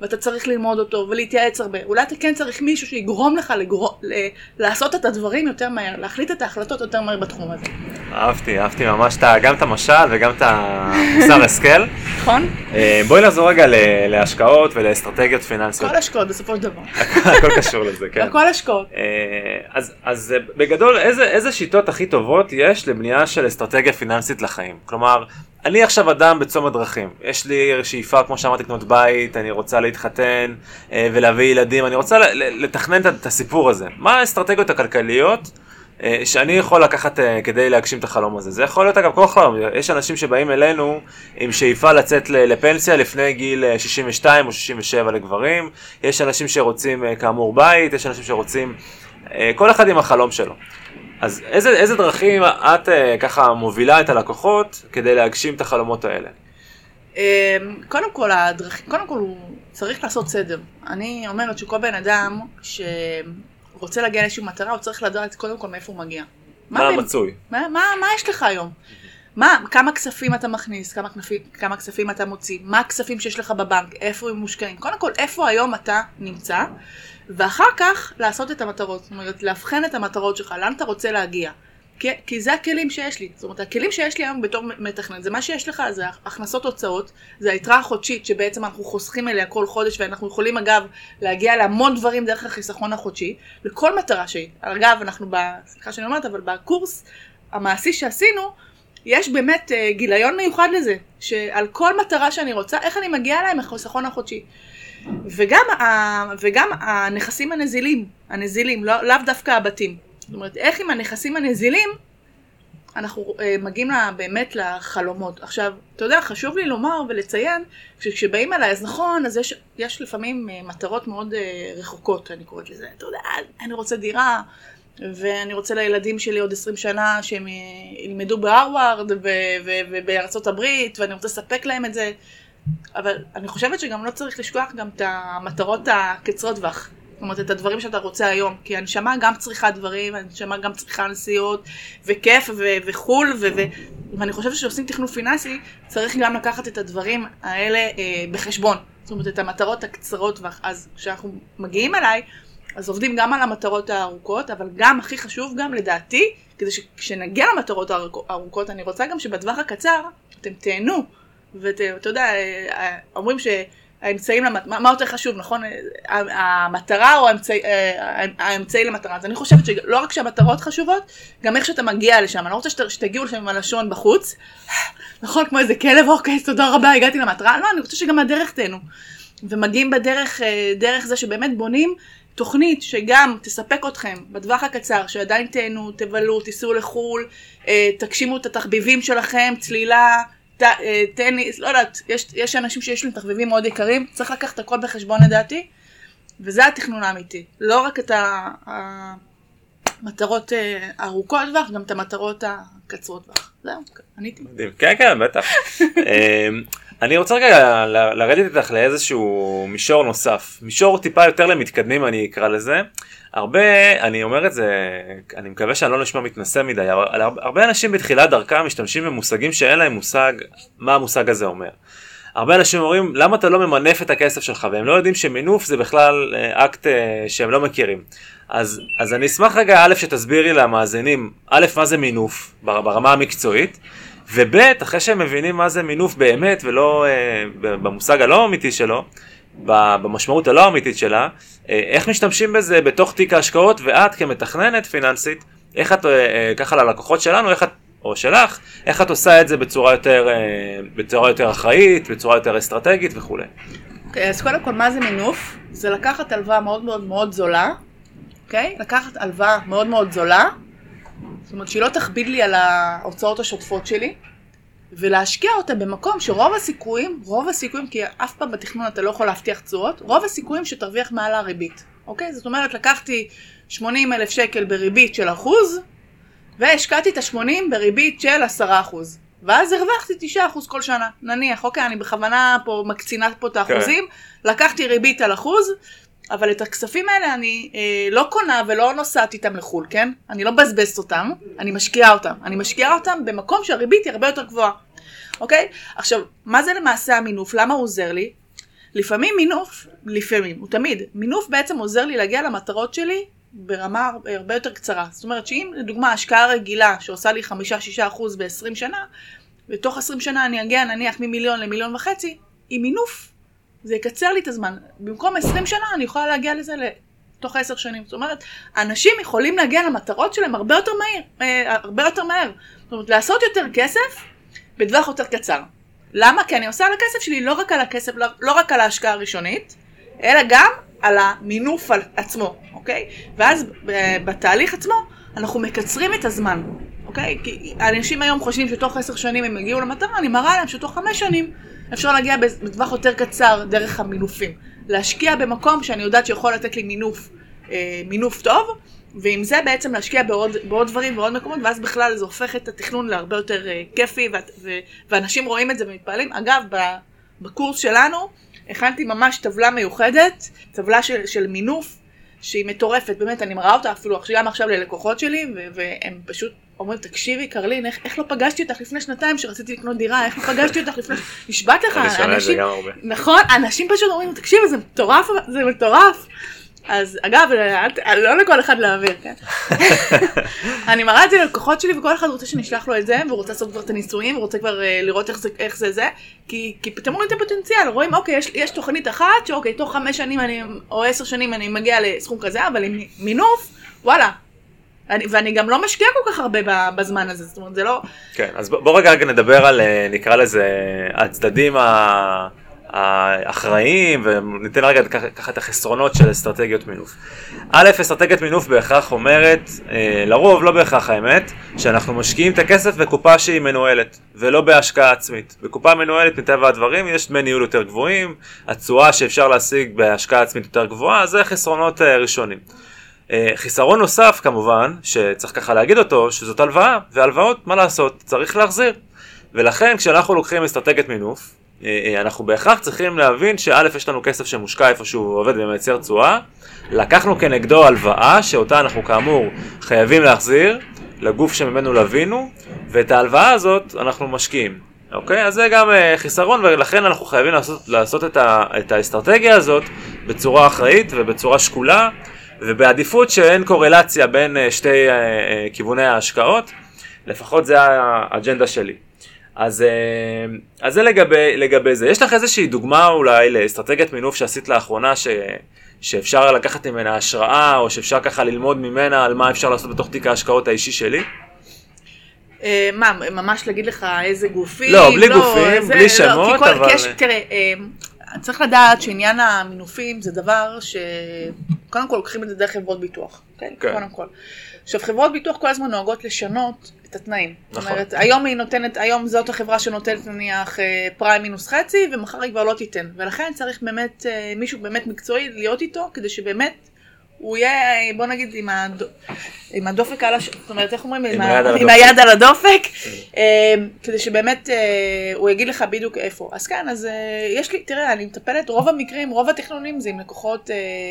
ואתה צריך ללמוד אותו ולהתייעץ הרבה. אולי אתה כן צריך מישהו שיגרום לך לגרום, ל- לעשות את הדברים יותר מהר, להחליט את ההחלטות יותר מהר בתחום הזה. אהבתי, אהבתי ממש גם את המשל וגם את המוסר השכל. נכון? בואי נחזור רגע להשקעות ולאסטרטגיות פיננסיות. כל השקעות בסופו של דבר. הכל קשור לזה, כן. הכל השקעות. אז, אז בגדול, איזה, איזה שיטות הכי טובות יש לבנייה של אסטרטגיה פיננסית לחיים? כלומר, אני עכשיו אדם בצומת דרכים. יש לי שאיפה, כמו שאמרתי, לקנות בית, אני רוצה להתחתן ולהביא ילדים, אני רוצה לתכנן את הסיפור הזה. מה האסטרטגיות הכלכליות שאני יכול לקחת כדי להגשים את החלום הזה? זה יכול להיות אגב כל חלום. יש אנשים שבאים אלינו עם שאיפה לצאת לפנסיה לפני גיל שישים ושתיים או שישים ושבע לגברים. יש אנשים שרוצים כאמור בית, יש אנשים שרוצים, כל אחד עם החלום שלו. אז איזה, איזה דרכים את ככה מובילה את הלקוחות כדי להגשים את החלומות האלה? קודם כל, הדרכים, קודם כל הוא צריך לעשות סדר. אני אומרת שכל בן אדם ש... רוצה להגיע לאיזושהי מטרה, הוא צריך לדעת קודם כל מאיפה הוא מגיע. מה המצוי? מה, מה, מה יש לך היום? מה, כמה כספים אתה מכניס, כמה כספים, כמה כספים אתה מוציא, מה הכספים שיש לך בבנק, איפה הם מושקעים. קודם כל, איפה היום אתה נמצא, ואחר כך לעשות את המטרות. זאת אומרת, להבחן את המטרות שלך, לאן אתה רוצה להגיע. כי, כי זה הכלים שיש לי. זאת אומרת, הכלים שיש לי היום בתור מתכנן, זה מה שיש לך, זה הכנסות הוצאות, זה היתרה החודשית שבעצם אנחנו חוסכים אליה כל חודש, ואנחנו יכולים אגב להגיע להמון דברים דרך החיסכון החודשי, לכל מטרה שהיא. אגב, אנחנו, סליחה שאני אומרת, אבל בקורס המעשי שעשינו, יש באמת uh, גיליון מיוחד לזה, שעל כל מטרה שאני רוצה, איך אני מגיעה לה עם החיסכון החודשי. וגם, ה, וגם הנכסים הנזילים, הנזילים, לא, לאו דווקא הבתים. זאת אומרת, איך עם הנכסים הנזילים, אנחנו אה, מגיעים לה, באמת לחלומות. עכשיו, אתה יודע, חשוב לי לומר ולציין, שכשבאים אליי, אז נכון, אז יש, יש לפעמים אה, מטרות מאוד אה, רחוקות, אני קוראת לזה. אתה יודע, אני רוצה דירה, ואני רוצה לילדים שלי עוד עשרים שנה, שהם ילמדו בהרווארד ובארצות הברית, ואני רוצה לספק להם את זה. אבל אני חושבת שגם לא צריך לשכוח גם את המטרות הקצרות טווח. זאת אומרת, את הדברים שאתה רוצה היום, כי הנשמה גם צריכה דברים, הנשמה גם צריכה נסיעות, וכיף, ו- וחול, ו- ו- ואני חושבת שעושים תכנון פיננסי, צריך גם לקחת את הדברים האלה אה, בחשבון. זאת אומרת, את המטרות הקצרות, אז כשאנחנו מגיעים אליי, אז עובדים גם על המטרות הארוכות, אבל גם, הכי חשוב גם לדעתי, כדי שכשנגיע למטרות הארוכות, אני רוצה גם שבטווח הקצר, אתם תהנו, ואתה יודע, אומרים ש... האמצעים, למט... מה, מה יותר חשוב, נכון? המטרה או האמצעי, האמצעי למטרה. אז אני חושבת שלא רק שהמטרות חשובות, גם איך שאתה מגיע לשם. אני לא רוצה שת, שתגיעו לשם עם הלשון בחוץ, נכון? כמו איזה כלב, אוקיי, תודה רבה, הגעתי למטרה. לא, אני רוצה שגם הדרך תהנו. ומגיעים בדרך, דרך זה שבאמת בונים תוכנית שגם תספק אתכם בטווח הקצר, שעדיין תהנו, תבלו, תיסעו לחול, תגשימו את התחביבים שלכם, צלילה, טניס, לא יודעת, יש, יש אנשים שיש להם תחביבים מאוד יקרים, צריך לקחת הכל בחשבון לדעתי, וזה התכנון האמיתי. לא רק את המטרות הארוכות טווח, גם את המטרות הקצרות טווח. זהו, עניתי. כן, כן, בטח. אני רוצה רגע לרדת איתך לאיזשהו מישור נוסף, מישור טיפה יותר למתקדמים אני אקרא לזה. הרבה, אני אומר את זה, אני מקווה שאני לא נשמע מתנשא מדי, אבל הרבה אנשים בתחילת דרכם משתמשים במושגים שאין להם מושג מה המושג הזה אומר. הרבה אנשים אומרים, למה אתה לא ממנף את הכסף שלך? והם לא יודעים שמינוף זה בכלל אקט שהם לא מכירים. אז, אז אני אשמח רגע, א', שתסבירי למאזינים, א', מה זה מינוף ברמה המקצועית, וב', אחרי שהם מבינים מה זה מינוף באמת, ולא במושג הלא אמיתי שלו, במשמעות הלא אמיתית שלה, איך משתמשים בזה בתוך תיק ההשקעות, ואת כמתכננת פיננסית, איך את, ככה ללקוחות שלנו, איך את, או שלך, איך את עושה את זה בצורה יותר, בצורה יותר אחראית, בצורה יותר אסטרטגית וכו'. אוקיי, אז קודם כל, מה זה מינוף? זה לקחת הלוואה מאוד מאוד מאוד זולה, אוקיי? לקחת הלוואה מאוד מאוד זולה, זאת אומרת שהיא לא תכביד לי על ההוצאות השוטפות שלי, ולהשקיע אותה במקום שרוב הסיכויים, רוב הסיכויים, כי אף פעם בתכנון אתה לא יכול להבטיח תשואות, רוב הסיכויים שתרוויח מעל הריבית. אוקיי? זאת אומרת, לקחתי שמונים אלף שקל בריבית של אחוז, והשקעתי את ה-שמונים בריבית של עשרה אחוז. ואז הרווחתי תשעה אחוז כל שנה. נניח, אוקיי, אני בכוונה פה מקצינה פה את האחוזים, okay. לקחתי ריבית על אחוז, אבל את הכספים האלה אני אה, לא קונה ולא נוסעת איתם לחול, כן? אני לא בזבזת אותם, אני משקיעה אותם. אני משקיעה אותם במקום שהריבית היא הרבה יותר גבוהה. אוקיי? עכשיו, מה זה למעשה המינוף? למה הוא עוזר לי? לפעמים מינוף, לפעמים, הוא תמיד, מינוף בעצם עוזר לי להגיע למטרות שלי ברמה הרבה יותר קצרה. זאת אומרת שאם לדוגמה השקעה רגילה שעושה לי חמישה שישה אחוז ב-עשרים שנה, בתוך עשרים שנה אני אגיע נניח ממיליון למיליון וחצי, עם מינוף זה יקצר לי את הזמן. במקום עשרים שנה אני יכולה להגיע לזה לתוך עשר שנים. זאת אומרת, אנשים יכולים להגיע למטרות שלהם הרבה יותר מהיר, אה, הרבה יותר מהר. זאת אומרת, לעשות יותר כסף בטווח יותר קצר. למה? כי אני עושה על הכסף שלי לא רק על הכסף, לא, לא רק על ההשקעה הראשונית, אלא גם על המינוף עצמו, אוקיי? ואז בתהליך עצמו אנחנו מקצרים את הזמן, אוקיי? כי אנשים היום חושבים שתוך עשר שנים הם יגיעו למטרה, אני מראה להם שתוך חמש שנים אפשר להגיע בטווח יותר קצר דרך המינופים. להשקיע במקום שאני יודעת שיכול לתת לי מינוף, אה, מינוף טוב, ועם זה בעצם להשקיע בעוד, בעוד דברים ועוד מקומות, ואז בכלל זה הופך את התכנון להרבה יותר אה, כיפי, ו- ו- ואנשים רואים את זה ומתפעלים. אגב, בקורס שלנו הכנתי ממש טבלה מיוחדת, טבלה של, של מינוף, שהיא מטורפת, באמת, אני מראה אותה אפילו גם עכשיו ללקוחות שלי, ו- והם פשוט אומרים, תקשיבי, קרלין, איך, איך לא פגשתי אותך לפני שנתיים שרציתי לקנות דירה, איך לא פגשתי אותך לפני... נשבעת לך, אנשים... נכון, אנשים פשוט אומרים, תקשיבי, זה מטורף, זה מטורף. אז אגב, לא לכל אחד להעביר, כן? אני מראה את זה ללקוחות שלי, וכל אחד רוצה שנשלח לו את זה, והוא רוצה לעשות כבר את הניסויים, והוא רוצה כבר לראות איך זה, איך זה זה, כי, כי פתאום רואים את הפוטנציאל, רואים, אוקיי, יש, יש תוכנית אחת, שאוקיי, תוך חמש שנים אני, או עשר שנים אני מגיע לסכום כזה, אבל עם מינוף, וואלה. אני, ואני גם לא משקיע כל כך הרבה בזמן הזה, זאת אומרת, זה לא... כן, אז בוא רגע נדבר על, נקרא לזה, הצדדים ה... האחראים, וניתן רגע ככה את החסרונות של אסטרטגיות מינוף. א', אסטרטגיית מינוף בהכרח אומרת, לרוב, לא בהכרח האמת, שאנחנו משקיעים את הכסף בקופה שהיא מנוהלת, ולא בהשקעה עצמית. בקופה מנוהלת, מטבע הדברים, יש דמי ניהול יותר גבוהים, התשואה שאפשר להשיג בהשקעה עצמית יותר גבוהה, זה חסרונות ראשונים. חיסרון נוסף, כמובן, שצריך ככה להגיד אותו, שזאת הלוואה, והלוואות, מה לעשות? צריך להחזיר. ולכן, כשאנחנו לוקחים אסטרטגיית מינוף, אנחנו בהכרח צריכים להבין שא' יש לנו כסף שמושקע איפשהו עובד ומייצר תשואה, לקחנו כנגדו הלוואה שאותה אנחנו כאמור חייבים להחזיר לגוף שממנו לווינו, ואת ההלוואה הזאת אנחנו משקיעים. אוקיי? אז זה גם חיסרון, ולכן אנחנו חייבים לעשות, לעשות את, ה, את האסטרטגיה הזאת בצורה אחראית ובצורה שקולה, ובעדיפות שאין קורלציה בין שתי כיווני ההשקעות, לפחות זה האג'נדה שלי. אז, אז זה לגבי, לגבי זה. יש לך איזושהי דוגמה אולי לאסטרטגיית מינוף שעשית לאחרונה ש, שאפשר לקחת ממנה השראה, או שאפשר ככה ללמוד ממנה על מה אפשר לעשות בתוך תיק ההשקעות האישי שלי? מה, ממש להגיד לך איזה גופים? לא, בלי גופים, בלי שמות, אבל... תראה, צריך לדעת שעניין המינופים זה דבר שקודם כל לוקחים את זה דרך חברות ביטוח. קודם כל. עכשיו, חברות ביטוח כל הזמן נוהגות לשנות את התנאים. נכון. זאת אומרת, היום היא נותנת, היום זאת החברה שנותנת נניח פריים מינוס חצי, ומחר היא כבר לא תיתן. ולכן צריך באמת, מישהו באמת מקצועי להיות איתו, כדי שבאמת הוא יהיה, בוא נגיד, עם, הדו, עם הדופק על השולחן, זאת אומרת, איך אומרים? עם, עם, עם היד על הדופק, כדי שבאמת הוא יגיד לך בדיוק איפה. אז כן, אז יש לי, תראה, אני מטפלת, רוב המקרים, רוב התכנונים זה עם לקוחות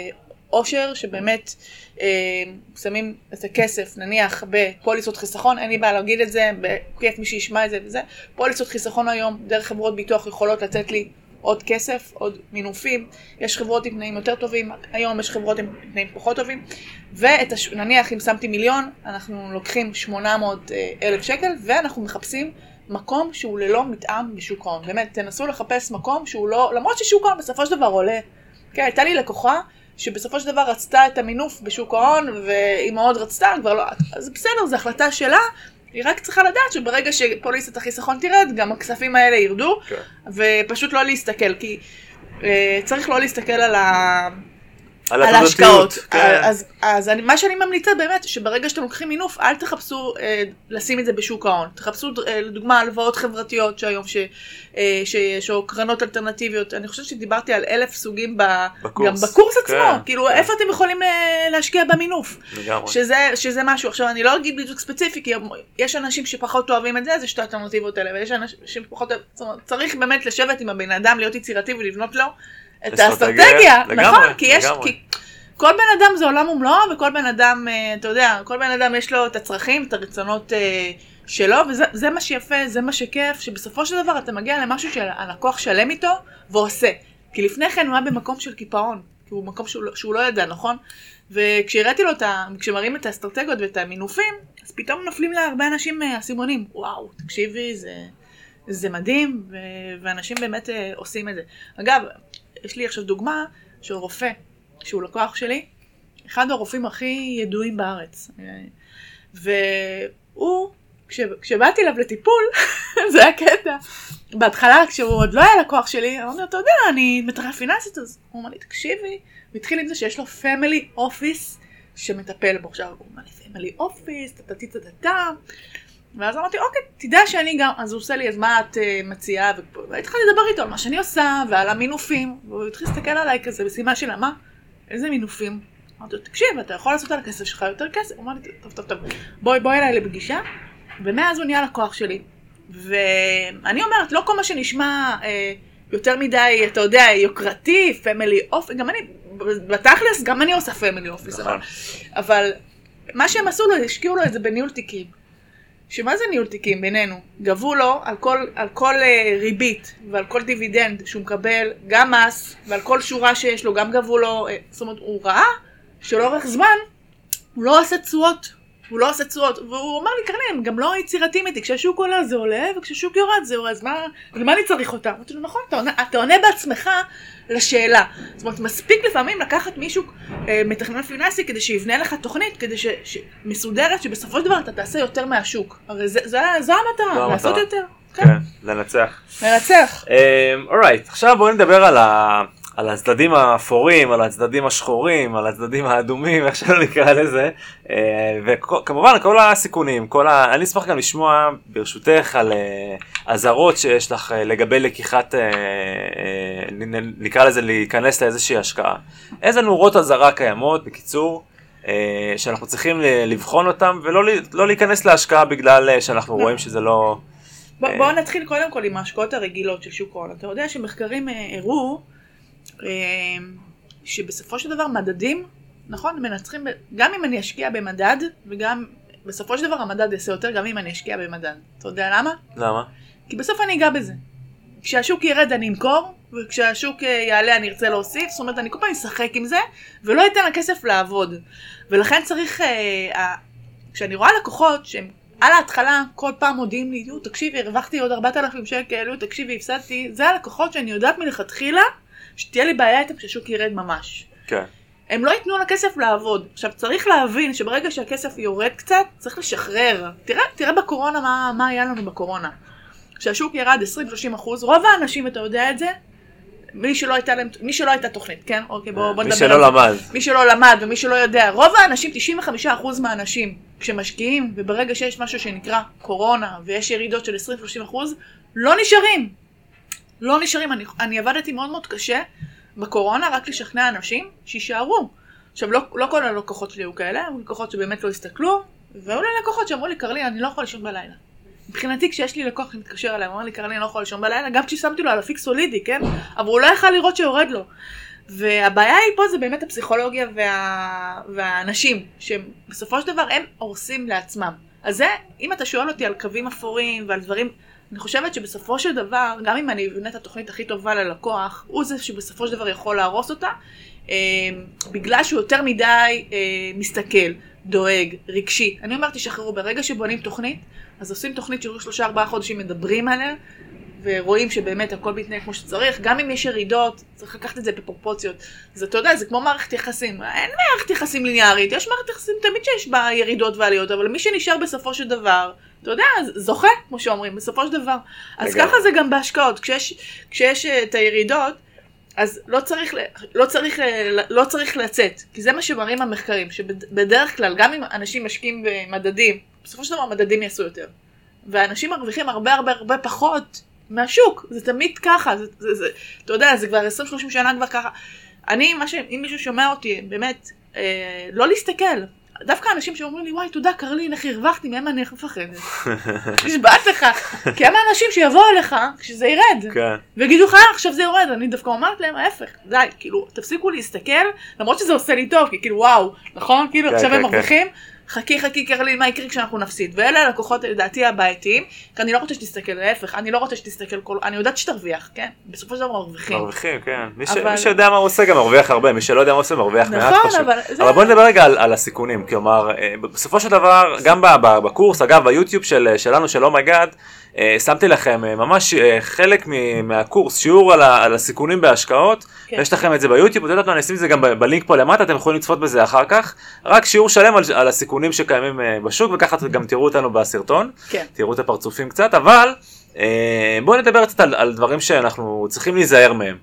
אושר, שבאמת אה, שמים את הכסף, נניח, בפוליסות חיסכון, אין לי בעיה להגיד את זה, בכיף מי שישמע את זה וזה, פוליסות חיסכון היום, דרך חברות ביטוח יכולות לתת לי עוד כסף, עוד מינופים, יש חברות עם תנאים יותר טובים, היום יש חברות עם תנאים פחות טובים, ונניח אם שמתי מיליון, אנחנו לוקחים שמונה מאות אלף שקל, ואנחנו מחפשים מקום שהוא ללא מתאם בשוק ההון. באמת, תנסו לחפש מקום שהוא לא, למרות ששוק ההון בסופו של דבר עולה. כן, הייתה לי לקוחה, שבסופו של דבר רצתה את המינוף בשוק ההון, והיא מאוד רצתה, כבר לא, אז בסדר, זו החלטה שלה, היא רק צריכה לדעת שברגע שפוליסת החיסכון תרד, גם הכספים האלה ירדו, okay. ופשוט לא להסתכל, כי אה, צריך לא להסתכל על ה... על, על ההשקעות. כן. אז, אז אני, מה שאני ממליצה באמת, שברגע שאתם לוקחים מינוף, אל תחפשו אה, לשים את זה בשוק ההון. תחפשו אה, לדוגמה הלוואות חברתיות שהיום ש, אה, שיש, או קרנות אלטרנטיביות. אני חושבת שדיברתי על אלף סוגים ב, בקורס. גם בקורס עצמו. כן, כאילו כן. איפה אתם יכולים אה, להשקיע במינוף? שזה, שזה משהו. עכשיו אני לא אגיד בדיוק ספציפי, כי יש אנשים שפחות אוהבים את זה, זה שתי אלטרנטיביות האלה, ויש אנשים שפחות, צריך באמת לשבת עם הבן אדם, להיות יצירתי ולבנות לו את האסטרטגיה, נכון? כי יש, כי כל בן אדם זה עולם ומלואו, וכל בן אדם, אתה יודע, כל בן אדם יש לו את הצרכים, את הרצונות שלו, וזה מה שיפה, זה מה שכיף, שבסופו של דבר אתה מגיע למשהו שהלקוח שלם איתו, ועושה. כי לפני כן הוא היה במקום של קיפאון, כי הוא מקום שהוא, שהוא לא ידע, נכון? וכשהראיתי לו, כשמראים את האסטרטגיות ואת המינופים, אז פתאום נופלים לה הרבה אנשים הסימונים. וואו, תקשיבי, זה, זה מדהים, ו, ואנשים באמת עושים את זה. אגב, יש לי עכשיו דוגמה של רופא, שהוא לקוח שלי, אחד הרופאים הכי ידועים בארץ. והוא, כש, כשבאתי אליו לטיפול, זה היה קטע. בהתחלה, כשהוא עוד לא היה לקוח שלי, אמרתי לו, אתה יודע, אני מטרה פיננסית, אז הוא אמר לי, תקשיבי, והתחיל עם זה שיש לו פמילי אופיס שמטפל בו. עכשיו, הוא אמר לי, פמילי אופיס, תתתי תתתה. ואז אמרתי, אוקיי, תדע שאני גם, אז הוא עושה לי, אז מה את uh, מציעה? והתחלתי לדבר איתו על מה שאני עושה, ועל המינופים, והוא התחיל להסתכל עליי כזה, בסימה שלה, מה? איזה מינופים? אמרתי לו, תקשיב, אתה יכול לעשות על הכסף שלך יותר כסף? הוא אמר לי, טוב, טוב, טוב, בואי, בואי אליי לפגישה, ומאז הוא נהיה לקוח שלי. ואני אומרת, לא כל מה שנשמע אה, יותר מדי, אתה יודע, יוקרתי, פמילי אופיס, גם אני, בתכלס, גם אני עושה פמילי אופיס, אבל, אבל מה שהם עשו לו, השקיעו לו את זה בניהול תיקים. שמה זה ניהול תיקים בינינו? גבו לו על כל, על כל uh, ריבית ועל כל דיבידנד שהוא מקבל, גם מס, ועל כל שורה שיש לו, גם גבו לו, uh, זאת אומרת, הוא ראה שלאורך זמן, הוא לא עושה תשואות, הוא לא עושה תשואות, והוא אמר לי, קרנים, גם לא יצירתיים איתי, כשהשוק עולה זה עולה, וכשהשוק יורד זה יורד, אז מה, מה אני צריך אותה? אמרתי לו, נכון, אתה עונה, אתה עונה בעצמך לשאלה. זאת אומרת, מספיק לפעמים לקחת מישהו אה, מתכנן פיננסי, כדי שיבנה לך תוכנית, כדי ש, ש, מסודרת, שבסופו של דבר אתה תעשה יותר מהשוק. הרי זה, זה, זו המטרה, לעשות יותר. כן, לנצח. לנצח. אורייט, עכשיו בואו נדבר על ה... על הצדדים האפורים, על הצדדים השחורים, על הצדדים האדומים, איך שלא נקרא לזה, וכמובן כל הסיכונים, כל ה... אני אשמח גם לשמוע ברשותך על עזרות שיש לך לגבי לקיחת, נקרא לזה להיכנס לאיזושהי השקעה. איזה נורות עזרה קיימות, בקיצור, שאנחנו צריכים לבחון אותם, ולא לא להיכנס להשקעה בגלל שאנחנו רואים שזה לא... בואו נתחיל קודם כל עם ההשקעות הרגילות של שוק ההון. אתה יודע שמחקרים הראו, שבסופו של דבר מדדים, נכון, מנצחים, גם אם אני אשקיע במדד, וגם בסופו של דבר המדד יעשה יותר, גם אם אני אשקיע במדד. אתה יודע למה? למה? כי בסוף אני אגע בזה. כשהשוק ירד אני אמכור, וכשהשוק יעלה אני ארצה להוסיף, זאת אומרת, אני כל פעם אשחק עם זה, ולא אתן לכסף לעבוד. ולכן צריך, כשאני רואה לקוחות שהם על ההתחלה כל פעם מודיעים לי, תקשיבי, הרווחתי עוד ארבעת אלפים שקל, תקשיבי, הפסדתי, זה הלקוחות שאני יודעת מלכתחילה, שתהיה לי בעיה איתם כשהשוק ירד ממש. כן. הם לא ייתנו לכסף לעבוד. עכשיו, צריך להבין שברגע שהכסף יורד קצת, צריך לשחרר. תראה, תראה בקורונה מה, מה היה לנו בקורונה. כשהשוק ירד עשרים שלושים אחוז, רוב האנשים, אתה יודע את זה, מי שלא הייתה, מי שלא הייתה תוכנית, כן? אוקיי, בוא, בוא נדבר. מי שלא למד. מי שלא למד ומי שלא יודע. רוב האנשים, תשעים וחמישה אחוז מהאנשים, כשמשקיעים, וברגע שיש משהו שנקרא קורונה, ויש ירידות של עשרים שלושים אחוז, לא נשארים. לא נשארים. אני, אני עבדתי מאוד מאוד קשה בקורונה, רק לשכנע אנשים שישארו. עכשיו, לא, לא כל הלקוחות שלי היו כאלה, היו לקוחות שבאמת לא הסתכלו, והיו לי לקוחות שאמרו לי, קרלין, אני לא יכול לישון בלילה. מבחינתי, כשיש לי לקוח שמתקשר אליי, הוא אמר לי, קרלין, אני לא יכול לישון בלילה, גם כששמתי לו על אפיק סולידי, כן? אבל הוא לא יכל לראות שיורד לו. והבעיה היא פה זה באמת הפסיכולוגיה וה... והאנשים, שבסופו של דבר הם הורסים לעצמם. אז זה, אם אתה שואל אותי על קווים אפורים ועל דברים, אני חושבת שבסופו של דבר, גם אם אני אבנה את התוכנית הכי טובה ללקוח, הוא זה שבסופו של דבר יכול להרוס אותה, אה, בגלל שהוא יותר מדי אה, מסתכל, דואג, רגשי. אני אומרת, תשחררו, ברגע שבונים תוכנית, אז עושים תוכנית של שלושה ארבעה חודשים מדברים עליה, ורואים שבאמת הכל מתנהג כמו שצריך, גם אם יש ירידות, צריך לקחת את זה בפרופורציות. אז אתה יודע, זה כמו מערכת יחסים. אין מערכת יחסים ליניארית, יש מערכת יחסים תמיד שיש בה ירידות ועליות, אבל מי שנשאר בסופו של דבר, אתה יודע, זוכה, כמו שאומרים, בסופו של דבר. אז ככה זה גם בהשקעות. כשיש, כשיש את הירידות, אז לא צריך, לא צריך, לא צריך לצאת, כי זה מה שמראים המחקרים, שבדרך כלל, גם אם אנשים משקיעים במדדים, בסופו של דבר המדדים יעשו יותר. ואנשים מרוויחים הרבה הרבה הרבה פחות מהשוק. זה תמיד ככה. זה, זה, זה, אתה יודע, זה כבר עשרים שלושים שנה כבר ככה. אני, מה ש, אם מישהו שומע אותי, באמת, אה, לא להסתכל. דווקא אנשים שאומרים לי, וואי, תודה, קרלין, איך הרווחתי, מהם אני איך מפחדת. נשבעת לך. כי הם האנשים שיבואו אליך כשזה ירד. כן. ויגידו לך, עכשיו זה יורד. אני דווקא אומרת להם, ההפך. די, כאילו, תפסיקו להסתכל, למרות שזה עושה לי טוב, כי כאילו, וואו, נכון? כאילו, עכשיו הם מרוויחים. חכי חכי קרלין, מה יקרה כשאנחנו נפסיד? ואלה הלקוחות לדעתי הבעייתיים, כי אני לא רוצה שתסתכל להפך, אני לא רוצה שתסתכל כל, אני יודעת שתרוויח, כן? בסופו של דבר מרוויחים. מרוויחים, כן. מי, אבל... ש... מי שיודע מה הוא עושה גם מרוויח הרבה, מי שלא יודע מה הוא עושה מרוויח נכון, מעט פשוט. אבל, זה... אבל בוא נדבר רגע על, על הסיכונים, כלומר, בסופו של דבר, גם בקורס, אגב, ביוטיוב של, שלנו, של אומייגאד, שמתי לכם ממש חלק מהקורס, שיעור על, ה... על הסיכונים בהשקעות, כן. יש לכם את זה ביוטיוב, יודעת מה, אני אשים את זה גם בלינק פה למטה, אתם יכולים לצפות בזה אחר כך, רק שיעור שלם על, על הסיכונים שקיימים בשוק, וככה גם תראו אותנו בסרטון, כן. תראו את הפרצופים קצת, אבל בואו נדבר קצת על, על דברים שאנחנו צריכים להיזהר מהם.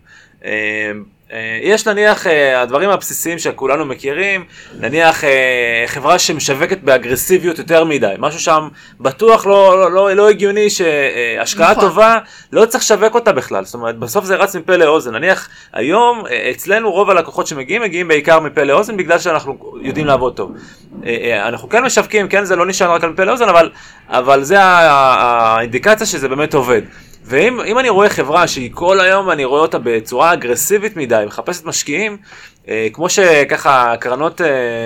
יש נניח הדברים הבסיסיים שכולנו מכירים, נניח חברה שמשווקת באגרסיביות יותר מדי, משהו שם בטוח לא, לא, לא, לא הגיוני שהשקעה נכון. טובה, לא צריך לשווק אותה בכלל, זאת אומרת בסוף זה רץ מפה לאוזן, נניח היום אצלנו רוב הלקוחות שמגיעים, מגיעים בעיקר מפה לאוזן בגלל שאנחנו יודעים לעבוד טוב. אנחנו כן משווקים, כן זה לא נשאר רק על מפה לאוזן, אבל, אבל זה האינדיקציה שזה באמת עובד. ואם אם אני רואה חברה שהיא כל היום אני רואה אותה בצורה אגרסיבית מדי, מחפשת משקיעים, אה, כמו שככה קרנות, אה,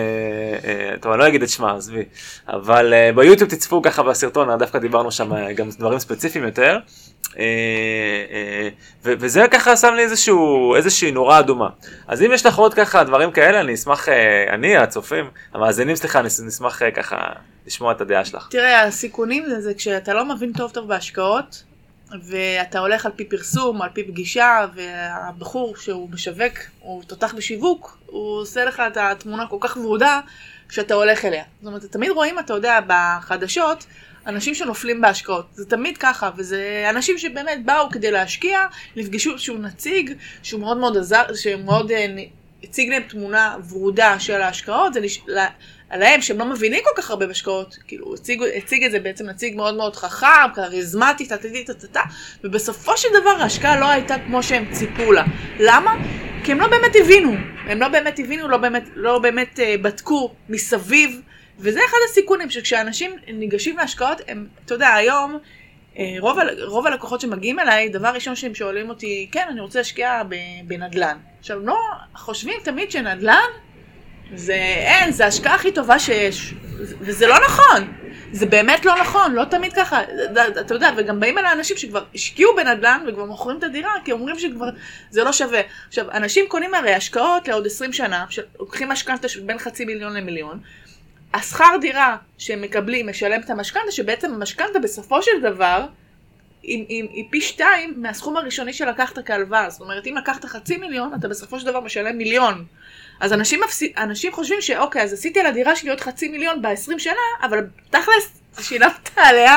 אה, טוב אני לא אגיד את שמה, עזבי, אבל אה, ביוטיוב תצפו ככה בסרטון, דווקא דיברנו שם אה, גם דברים ספציפיים יותר, אה, אה, ו- וזה ככה שם לי איזשהו, איזושהי נורה אדומה. אז אם יש לך עוד ככה דברים כאלה, אני אשמח, אה, אני, הצופים, המאזינים סליחה, אני אשמח אה, ככה לשמוע את הדעה שלך. תראה, הסיכונים זה, זה כשאתה לא מבין טוב טוב בהשקעות, ואתה הולך על פי פרסום, על פי פגישה, והבחור שהוא משווק, הוא תותח בשיווק, הוא עושה לך את התמונה כל כך ורודה, שאתה הולך אליה. זאת אומרת, תמיד רואים, אתה יודע, בחדשות, אנשים שנופלים בהשקעות. זה תמיד ככה, וזה אנשים שבאמת באו כדי להשקיע, נפגשו שהוא נציג, שהוא מאוד מאוד עזר, שהוא מאוד הציג להם תמונה ורודה של ההשקעות, זה נש... עליהם שהם לא מבינים כל כך הרבה בהשקעות, כאילו הציג, הציג את זה בעצם נציג מאוד מאוד חכם, כריזמטי, תתתי תתתה, ובסופו של דבר ההשקעה לא הייתה כמו שהם ציפו לה. למה? כי הם לא באמת הבינו, הם לא באמת הבינו, לא באמת, לא באמת uh, בדקו מסביב, וזה אחד הסיכונים, שכשאנשים ניגשים להשקעות, הם, אתה יודע, היום, uh, רוב, רוב הלקוחות שמגיעים אליי, דבר ראשון שהם שואלים אותי, כן, אני רוצה להשקיע בנדלן. עכשיו, לא חושבים תמיד שנדלן, זה אין, זה ההשקעה הכי טובה שיש, וזה לא נכון, זה באמת לא נכון, לא תמיד ככה, אתה יודע, וגם באים אל האנשים שכבר השקיעו בנדל"ן וכבר מוכרים את הדירה, כי אומרים שכבר זה לא שווה. עכשיו, אנשים קונים הרי השקעות לעוד עשרים שנה, לוקחים משכנתא בין חצי מיליון למיליון, השכר דירה שהם מקבלים משלם את המשכנתא, שבעצם המשכנתא בסופו של דבר, היא, היא, היא פי שתיים מהסכום הראשוני שלקחת כהלוואה. זאת אומרת, אם לקחת חצי מיליון, אתה בסופו של דבר משלם מיליון. אז אנשים, אנשים חושבים שאוקיי, אז עשיתי על הדירה שלי עוד חצי מיליון ב-עשרים שנה, אבל תכלס, שילמת עליה,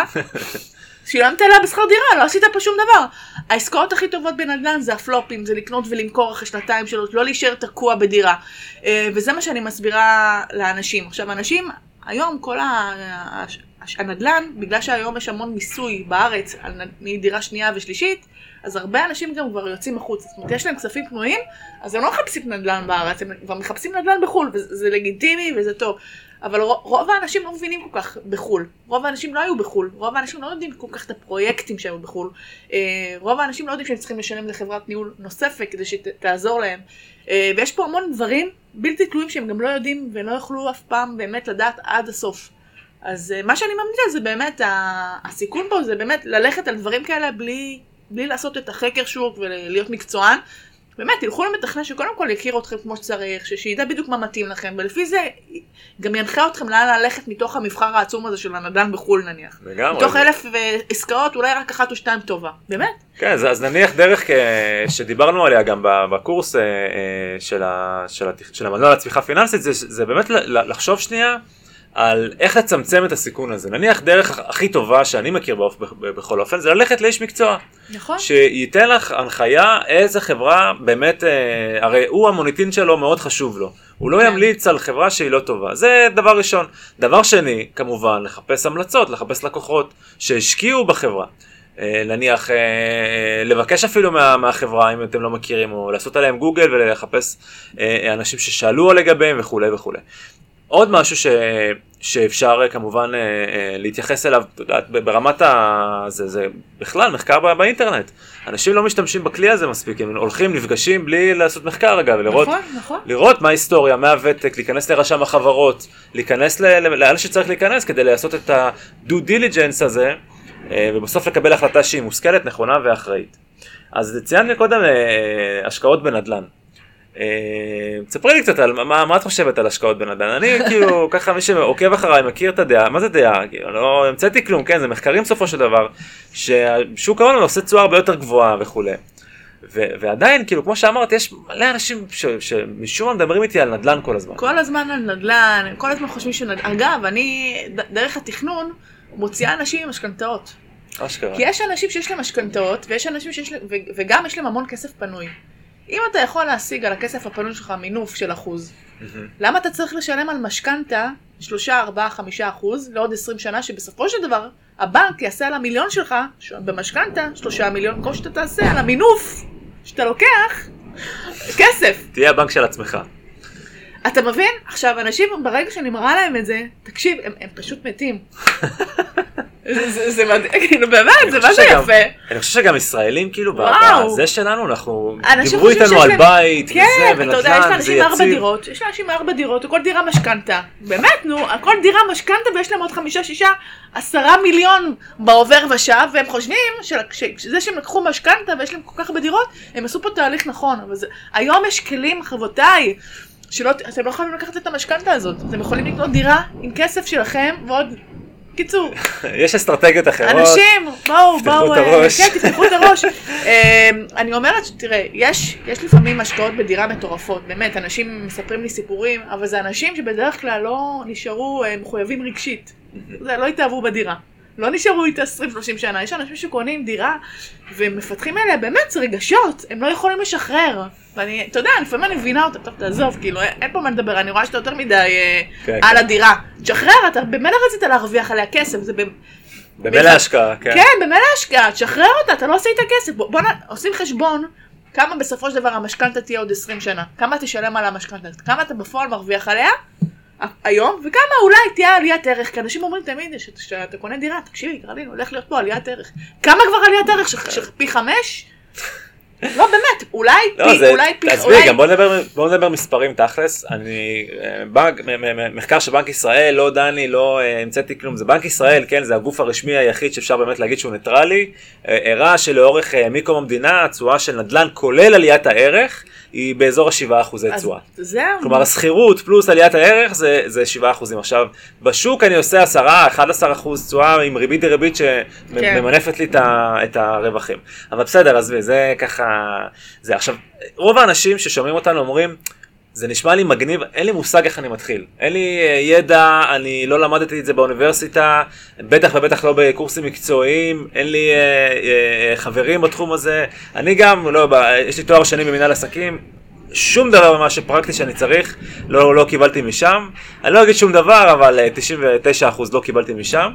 שילמת עליה בשכר דירה, לא עשית פה שום דבר. העסקאות הכי טובות בנדל"ן זה הפלופים, זה לקנות ולמכור אחרי שנתיים שלו, לא להישאר תקוע בדירה. וזה מה שאני מסבירה לאנשים. עכשיו, אנשים, היום כל ה... הנדל"ן, בגלל שהיום יש המון מיסוי בארץ על דירה שנייה ושלישית, אז הרבה אנשים גם כבר יוצאים מחוץ. זאת אומרת, יש להם כספים פנויים, אז הם לא מחפשים נדל"ן בארץ, הם כבר מחפשים נדל"ן בחול, וזה לגיטימי וזה טוב. אבל רוב האנשים לא מבינים כל כך בחול. רוב האנשים לא היו בחול. רוב האנשים לא יודעים כל כך את הפרויקטים שהיו בחול. רוב האנשים לא יודעים שהם צריכים לשלם לחברת ניהול נוספת כדי שתעזור להם. ויש פה המון דברים בלתי תלויים שהם גם לא יודעים ולא יוכלו אף פעם באמת לדעת עד הסוף. אז מה שאני ממליצה זה באמת, הסיכון פה זה באמת ללכת על דברים כאלה בלי, בלי לעשות את החקר שוק ולהיות מקצוען. באמת, תלכו למתכנן שקודם כל יכיר אתכם כמו שצריך, שידע בדיוק מה מתאים לכם, ולפי זה גם ינחה אתכם לאן ללכת מתוך המבחר העצום הזה של הנדל"ן בחול נניח. לגמרי. מתוך אלף עסקאות, אולי רק אחת או שתיים טובה. באמת? כן, אז, אז נניח דרך שדיברנו עליה גם בקורס של, ה, של, ה, של המנוע לצמיחה פיננסית, זה, זה באמת לחשוב שנייה, על איך לצמצם את הסיכון הזה. נניח דרך הכי טובה שאני מכיר באופ... בכל אופן, זה ללכת לאיש מקצוע. נכון. שייתן לך הנחיה איזה חברה באמת, אה, הרי הוא המוניטין שלו מאוד חשוב לו. הוא לא כן. ימליץ על חברה שהיא לא טובה. זה דבר ראשון. דבר שני, כמובן, לחפש המלצות, לחפש לקוחות שהשקיעו בחברה. אה, נניח, אה, לבקש אפילו מה, מהחברה, אם אתם לא מכירים, או לעשות עליהם גוגל ולחפש אה, אנשים ששאלו לגביהם וכו' וכו'. עוד משהו ש... שאפשר כמובן להתייחס אליו, ברמת ה... זה, זה בכלל מחקר באינטרנט. אנשים לא משתמשים בכלי הזה מספיק, הם הולכים, נפגשים בלי לעשות מחקר רגע, ולראות נכון, נכון. לראות מה ההיסטוריה, מה הוותק, להיכנס לרשם החברות, להיכנס לאלה שצריך להיכנס כדי לעשות את ה-due diligence הזה, ובסוף לקבל החלטה שהיא מושכלת, נכונה ואחראית. אז ציינתי קודם השקעות בנדל"ן. תספרי לי קצת על מה, מה את חושבת על השקעות בנדל"ן. אני כאילו ככה מי שעוקב אחריי מכיר את הדעה. מה זה דעה? כאילו, לא המצאתי כלום, כן, זה מחקרים סופו של דבר ששוק ההון עושה תשואה הרבה יותר גבוהה וכולי. ועדיין כאילו כמו שאמרת יש מלא אנשים שמשום מה מדברים איתי על נדל"ן כל הזמן. כל הזמן על נדל"ן, כל הזמן חושבים שנדל"ן. אגב, אני דרך התכנון מוציאה אנשים עם משכנתאות. אשכרה. כי יש אנשים שיש להם משכנתאות ויש אנשים שיש להם, וגם יש להם המון כסף פנוי. אם אתה יכול להשיג על הכסף הפנוי שלך מינוף של אחוז, למה אתה צריך לשלם על משכנתה שלושה, ארבעה, חמישה אחוז לעוד עשרים שנה, שבסופו של דבר הבנק יעשה על המיליון שלך במשכנתה שלושה מיליון, כמו שאתה תעשה על המינוף שאתה לוקח כסף. תהיה הבנק של עצמך. אתה מבין? עכשיו, אנשים ברגע שאני מראה להם את זה, תקשיב, הם, הם פשוט מתים. זה, זה מדהים, כאילו באמת, זה מה זה יפה. אני חושב שגם ישראלים, כאילו, בזה שלנו, אנחנו דיברו איתנו על בית, וזה, ונדל"ן, זה יציב. יש לאנשים ארבע דירות, וכל דירה משכנתה. באמת, נו, כל דירה משכנתה, ויש להם עוד חמישה, שישה, עשרה מיליון בעובר ושב, והם חושבים שזה שהם לקחו משכנתה, ויש להם כל כך הרבה דירות, הם עשו פה תהליך נכון. אבל זה, היום יש כלים, חברותיי, שלא, אתם לא יכולים לקחת את המשכנתה הזאת. אתם יכולים לקנות דירה עם כסף שלכם, ועוד קיצור. יש אסטרטגיות אחרות. אנשים, בואו, בואו, תפתחו את הראש. כן, תפתחו את הראש. אני אומרת, תראה, יש, יש לפעמים השקעות בדירה מטורפות, באמת, אנשים מספרים לי סיפורים, אבל זה אנשים שבדרך כלל לא נשארו מחויבים רגשית. זה לא התאהבו בדירה. לא נשארו איתה עשרים שלושים שנה. יש אנשים שקונים דירה ומפתחים אליה באמת רגשות, הם לא יכולים לשחרר. ואני, אתה יודע, לפעמים אני מבינה אותה, טוב, תעזוב, כאילו, אין פה מה לדבר, אני רואה שאתה יותר מדי כן, על כן. הדירה. תשחרר, אתה במילא רצית להרוויח עליה כסף, זה במילא השקעה, כן. כן, במילא השקעה, תשחרר אותה, אתה לא עושה איתה כסף. בוא, בוא, עושים חשבון, כמה בסופו של דבר המשכנתה תהיה עוד עשרים שנה, כמה תשלם על המשכנתה, כמה אתה בפועל מרוויח עליה היום, וכמה אולי תהיה עליית ערך, כי אנשים אומרים תמיד שאתה קונה דירה, תקשיבי, קרלין, הולך להיות פה עליית ערך. כמה כבר עליית ערך? פי חמש? לא, באמת, אולי פי, אולי פי, תעזבי, גם בואו נדבר מספרים תכלס. אני, מחקר של בנק ישראל, לא דני, לא המצאתי כלום, זה בנק ישראל, כן, זה הגוף הרשמי היחיד שאפשר באמת להגיד שהוא ניטרלי, הראה שלאורך מקום המדינה, התשואה של נדל"ן, כולל עליית הערך, היא באזור ה-שבעה אחוזי תשואה. כלומר, הסחירות פלוס עליית הערך זה שבעה אחוזים. עכשיו, בשוק אני עושה עשרה, אחד עשר אחוז תשואה עם ריבית דריבית שממנפת לי את הרווחים. אבל בסדר, אז זה ככה, זה עכשיו, רוב האנשים ששומעים אותנו אומרים, זה נשמע לי מגניב, אין לי מושג איך אני מתחיל. אין לי ידע, אני לא למדתי את זה באוניברסיטה, בטח ובטח לא בקורסים מקצועיים, אין לי אה, אה, חברים בתחום הזה. אני גם, לא, יש לי תואר שני במנהל עסקים, שום דבר ממה שפרקטי שאני צריך, לא, לא קיבלתי משם. אני לא אגיד שום דבר, אבל תשעים ותשעה אחוז לא קיבלתי משם.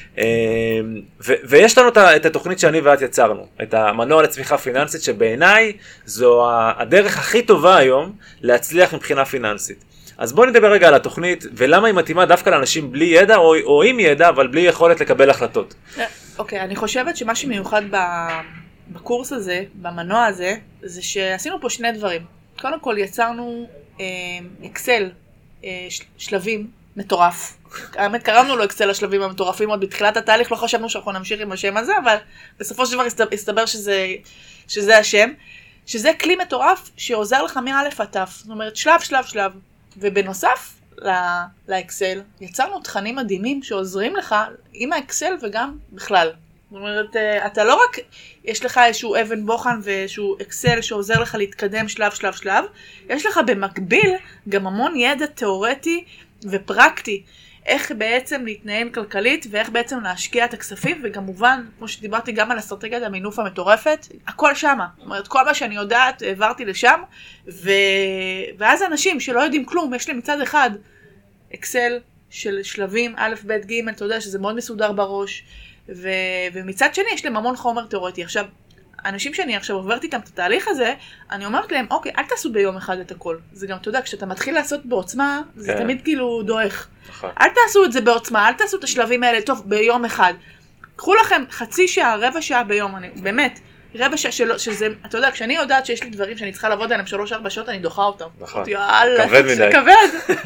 ו- ויש לנו את התוכנית שאני ואת יצרנו, את המנוע לצמיחה פיננסית, שבעיניי זו הדרך הכי טובה היום להצליח מבחינה פיננסית. אז בואו נדבר רגע על התוכנית, ולמה היא מתאימה דווקא לאנשים בלי ידע, או, או עם ידע, אבל בלי יכולת לקבל החלטות. אוקיי, אני חושבת שמה שמיוחד בקורס הזה, במנוע הזה, זה שעשינו פה שני דברים. קודם כל יצרנו אקסל שלבים מטורף. האמת, קראנו לו אקסל השלבים המטורפים עוד בתחילת התהליך, לא חשבנו שאנחנו נמשיך עם השם הזה, אבל בסופו של דבר הסתבר שזה, שזה השם, שזה כלי מטורף שעוזר לך מאלף עד תף. זאת אומרת, שלב, שלב, שלב. ובנוסף לאקסל, יצרנו תכנים מדהימים שעוזרים לך עם האקסל וגם בכלל. זאת אומרת, אתה לא רק, יש לך איזשהו אבן בוחן ואיזשהו אקסל שעוזר לך להתקדם שלב, שלב, שלב, יש לך במקביל גם המון ידע תיאורטי ופרקטי, איך בעצם להתנהל כלכלית ואיך בעצם להשקיע את הכספים, וכמובן, כמו שדיברתי גם על אסטרטגיית המינוף המטורפת, הכל שמה. זאת אומרת, כל מה שאני יודעת העברתי לשם, ו... ואז אנשים שלא יודעים כלום, יש להם מצד אחד אקסל של שלבים א', ב', ג', אתה יודע שזה מאוד מסודר בראש, ו... ומצד שני יש להם המון חומר תיאורטי. עכשיו, האנשים שאני עכשיו עוברת איתם את התהליך הזה, אני אומרת להם, אוקיי, אל תעשו ביום אחד את הכל. זה גם, אתה יודע, כשאתה מתחיל לעשות בעוצמה, זה כן. תמיד כאילו דועך. נכון. אל תעשו את זה בעוצמה, אל תעשו את השלבים האלה, טוב, ביום אחד. קחו לכם חצי שעה, רבע שעה ביום, אני, באמת, רבע שעה שלא, שזה, אתה יודע, כשאני יודעת שיש לי דברים שאני צריכה לעבוד עליהם שלוש ארבע שעות, אני דוחה אותם. נכון. יאללה, כבד מדי. כבד.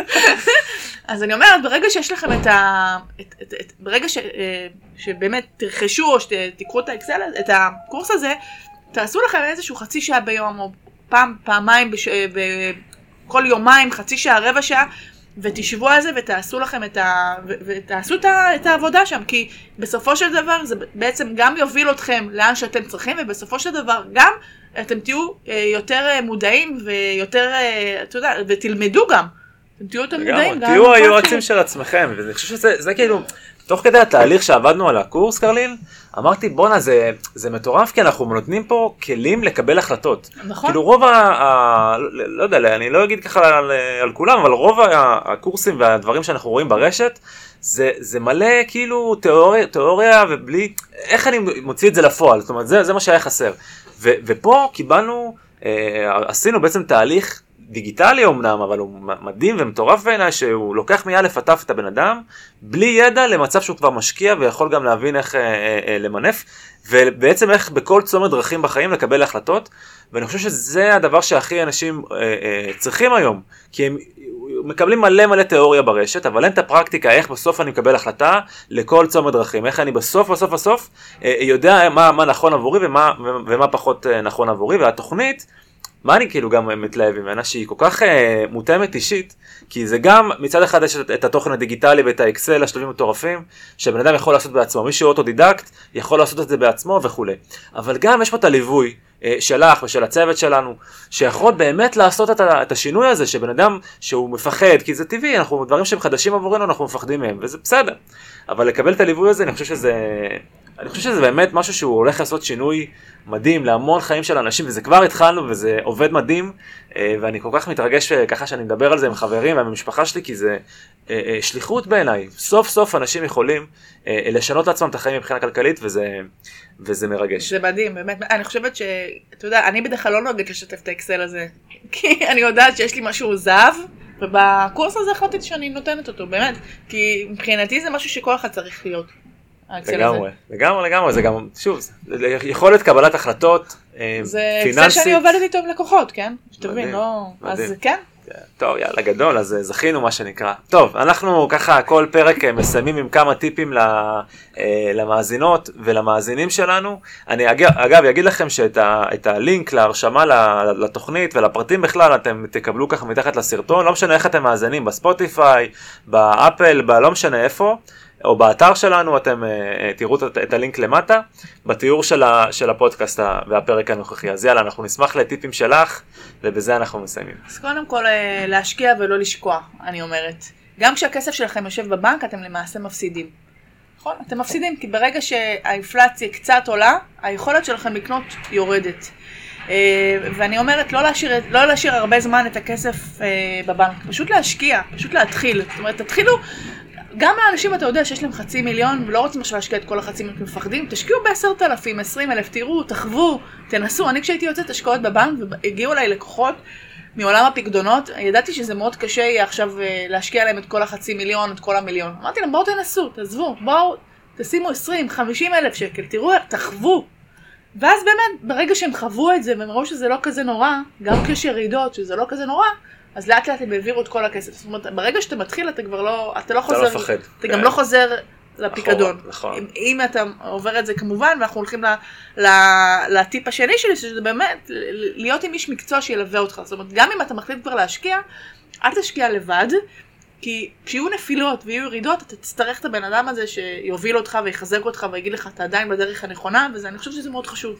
אז אני אומרת, ברגע שיש לכם את ה... את, את, את, ברגע ש, שבאמת תרכשו או שתיקחו את האקסל, את הקורס הזה, תעשו לכם איזשהו חצי שעה ביום, או פעם, פעמיים, בש, ב, כל יומיים, חצי שעה, רבע שעה, ותשבו על זה ותעשו לכם את ה... ותעשו את, ה... את העבודה שם, כי בסופו של דבר זה בעצם גם יוביל אתכם לאן שאתם צריכים, ובסופו של דבר גם אתם תהיו יותר מודעים ויותר, אתה יודע, ותלמדו גם. אתם תהיו יותר מודעים גם. תהיו היועצים של עצמכם, ואני חושב שזה זה כאילו, תוך כדי התהליך שעבדנו על הקורס, קרליל, אמרתי, בונה, זה, זה מטורף, כי אנחנו נותנים פה כלים לקבל החלטות. נכון. כאילו רוב ה... ה לא יודע, אני לא אגיד ככה על, על כולם, אבל רוב הקורסים והדברים שאנחנו רואים ברשת, זה, זה מלא כאילו תיאוריה, תיאוריה ובלי, איך אני מוציא את זה לפועל, זאת אומרת, זה, זה מה שהיה חסר. ו, ופה קיבלנו, אה, עשינו בעצם תהליך דיגיטלי אומנם, אבל הוא מדהים ומטורף בעיניי, שהוא לוקח מא' עד ת' את הבן אדם, בלי ידע למצב שהוא כבר משקיע, ויכול גם להבין איך אה, אה, למנף, ובעצם איך בכל צומת דרכים בחיים לקבל החלטות, ואני חושב שזה הדבר שהכי אנשים אה, אה, צריכים היום, כי הם מקבלים מלא מלא תיאוריה ברשת, אבל אין את הפרקטיקה, איך בסוף אני מקבל החלטה לכל צומת דרכים, איך אני בסוף בסוף בסוף אה, יודע מה, מה נכון עבורי ומה, ומה פחות אה, נכון עבורי, והתוכנית, מה אני כאילו גם מתלהב ממנה, שהיא כל כך אה, מותאמת אישית, כי זה גם מצד אחד יש את התוכן הדיגיטלי ואת האקסל, השלבים מטורפים, שבן אדם יכול לעשות בעצמו, מי שהוא אוטודידקט יכול לעשות את זה בעצמו וכו'. אבל גם יש פה את הליווי אה, שלך ושל הצוות שלנו, שיכול באמת לעשות את, את השינוי הזה, שבן אדם שהוא מפחד, כי זה טבעי, אנחנו דברים שהם חדשים עבורנו, אנחנו מפחדים מהם, וזה בסדר. אבל לקבל את הליווי הזה, אני חושב שזה... אני חושב שזה באמת משהו שהוא הולך לעשות שינוי מדהים להמון חיים של אנשים, וזה כבר התחלנו וזה עובד מדהים, ואני כל כך מתרגש ככה שאני מדבר על זה עם חברים ועם המשפחה שלי, כי זה שליחות בעיניי. סוף סוף אנשים יכולים לשנות לעצמם את החיים מבחינה כלכלית, וזה, וזה מרגש. זה מדהים, באמת. אני חושבת ש... אתה יודע, אני בדרך כלל לא נוהגת לשתף את האקסל הזה, כי אני יודעת שיש לי משהו זהב, ובקורס הזה החלטתי שאני נותנת אותו, באמת. כי מבחינתי זה משהו שכל אחד צריך להיות. לגמרי, לגמרי, לגמרי, זה גם, שוב, יכולת קבלת החלטות פיננסית. זה אקסל שאני עובדת איתו עם לקוחות, כן? שתבין, לא, אז כן? טוב, יאללה, גדול, אז זכינו מה שנקרא. טוב, אנחנו ככה כל פרק מסיימים עם כמה טיפים למאזינות ולמאזינים שלנו. אני אגב אגיד לכם שאת הלינק להרשמה לתוכנית ולפרטים בכלל אתם תקבלו ככה מתחת לסרטון, לא משנה איך אתם מאזינים, בספוטיפיי, באפל, לא משנה איפה. או באתר שלנו, אתם uh, תראו את, את הלינק למטה, בתיאור של, ה, של הפודקאסט והפרק הנוכחי. אז יאללה, אנחנו נשמח לטיפים שלך, ובזה אנחנו מסיימים. אז קודם כל, להשקיע ולא לשקוע, אני אומרת. גם כשהכסף שלכם יושב בבנק, אתם למעשה מפסידים. נכון? אתם מפסידים, כי ברגע שהאינפלציה קצת עולה, היכולת שלכם לקנות יורדת. Uh, ואני אומרת, לא להשאיר, לא להשאיר הרבה זמן את הכסף uh, בבנק, פשוט להשקיע, פשוט להתחיל. זאת אומרת, תתחילו... גם לאנשים אתה יודע שיש להם חצי מיליון ולא רוצים עכשיו להשקיע את כל החצי מיליון מפחדים, תשקיעו בעשרת אלפים, עשרים אלף, תראו, תחוו, תנסו. אני כשהייתי יוצאת השקעות בבנק והגיעו אליי לקוחות מעולם הפקדונות, ידעתי שזה מאוד קשה יהיה עכשיו להשקיע להם את כל החצי מיליון, את כל המיליון. אמרתי להם, בואו תנסו, תעזבו, בואו תשימו עשרים, חמישים אלף שקל, תראו, תחוו. ואז באמת, ברגע שהם חוו את זה והם ראו שזה לא כזה נורא, גם כשיש ירידות שזה לא כזה נורא, אז לאט לאט הם העבירו את כל הכסף. זאת אומרת, ברגע שאתה מתחיל, אתה כבר לא, אתה לא חוזר, אתה, לא אתה גם לא חוזר לפיקדון. נכון. אם, אם אתה עובר את זה כמובן, ואנחנו הולכים ל, ל, לטיפ השני שלי, שזה באמת להיות עם איש מקצוע שילווה אותך. זאת אומרת, גם אם אתה מחליט כבר להשקיע, אל תשקיע לבד, כי כשיהיו נפילות ויהיו ירידות, אתה תצטרך את הבן אדם הזה שיוביל אותך ויחזק אותך ויגיד לך, אתה עדיין בדרך הנכונה, וזה, אני חושבת שזה מאוד חשוב.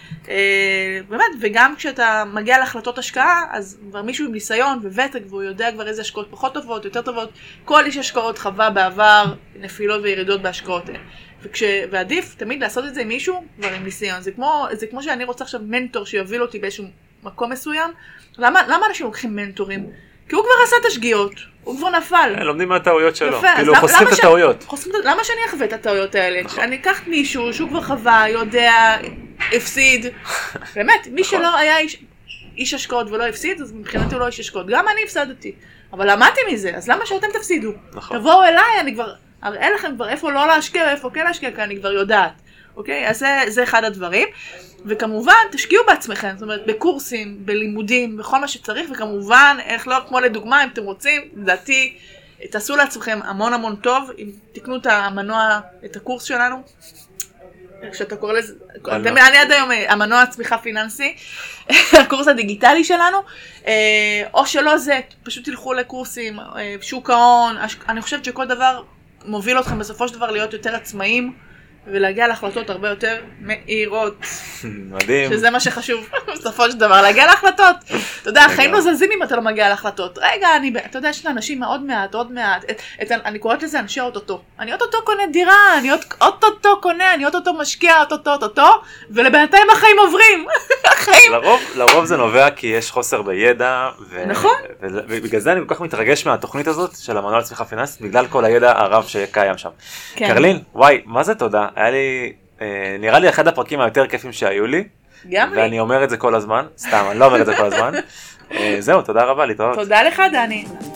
באמת, וגם כשאתה מגיע להחלטות השקעה, אז כבר מישהו עם ניסיון וותק, והוא יודע כבר איזה השקעות פחות טובות, יותר טובות, כל איש השקעות חווה בעבר נפילות וירידות בהשקעות האלה. וכש... ועדיף תמיד לעשות את זה עם מישהו כבר עם ניסיון. זה כמו, זה כמו שאני רוצה עכשיו מנטור שיוביל אותי באיזשהו מקום מסוים. למה, למה אנשים לוקחים מנטורים? כי הוא כבר עשה את השגיאות, הוא כבר נפל. לומדים מהטעויות שלו, כאילו חושפים את הטעויות. למה שאני אחווה את הטעויות האלה? אני אקח מישהו שהוא כבר חווה, יודע, הפסיד. באמת, מי שלא היה איש, איש השקעות ולא הפסיד, אז מבחינתי הוא לא איש השקעות. גם אני הפסדתי, אבל למדתי מזה, אז למה שאתם תפסידו? נכון. תבואו אליי, אני כבר אראה לכם כבר איפה לא להשקיע ואיפה כן להשקיע, כי אני כבר יודעת. אוקיי? אז זה, זה אחד הדברים. וכמובן, תשקיעו בעצמכם, זאת אומרת, בקורסים, בלימודים, בכל מה שצריך, וכמובן, איך לא, כמו לדוגמה, אם אתם רוצים, לדעתי, תעשו לעצמכם המון המון טוב, אם תקנו את המנוע, את הקורס שלנו, שאתה קורא לזה, אתם מעני עד היום, המנוע צמיחה פיננסי, הקורס הדיגיטלי שלנו, או שלא זה, פשוט תלכו לקורסים, שוק ההון, אני חושבת שכל דבר מוביל אתכם בסופו של דבר להיות יותר עצמאים, ולהגיע להחלטות הרבה יותר מהירות. מדהים. שזה מה שחשוב בסופו של דבר, להגיע להחלטות. אתה יודע, החיים לא זזים אם אתה לא מגיע להחלטות. רגע, אני, אתה יודע, יש לאנשים עוד מעט, עוד מעט. את, את, אני קוראת לזה אנשי אוטוטו. אני אוטוטו קונה דירה, אני אוטוטו קונה, אני אוטוטו משקיע, אוטוטו, אוטוטו, ולבינתיים החיים עוברים. החיים. לרוב, לרוב זה נובע כי יש חוסר בידע. ו... נכון. ובגלל זה אני כל כך מתרגש מהתוכנית הזאת של המנוע לצמיחה פיננסית, בגלל כל הידע הרב שקיים שם. כן. קרלין, וואי, מה זה תודה? היה לי, אה, נראה לי אחד הפרקים היותר כיפים שהיו לי. גם לי. ואני אומר את זה כל הזמן, סתם, אני לא אומר את זה כל הזמן. אה, זהו, תודה רבה, להתראות. תודה לך, דני.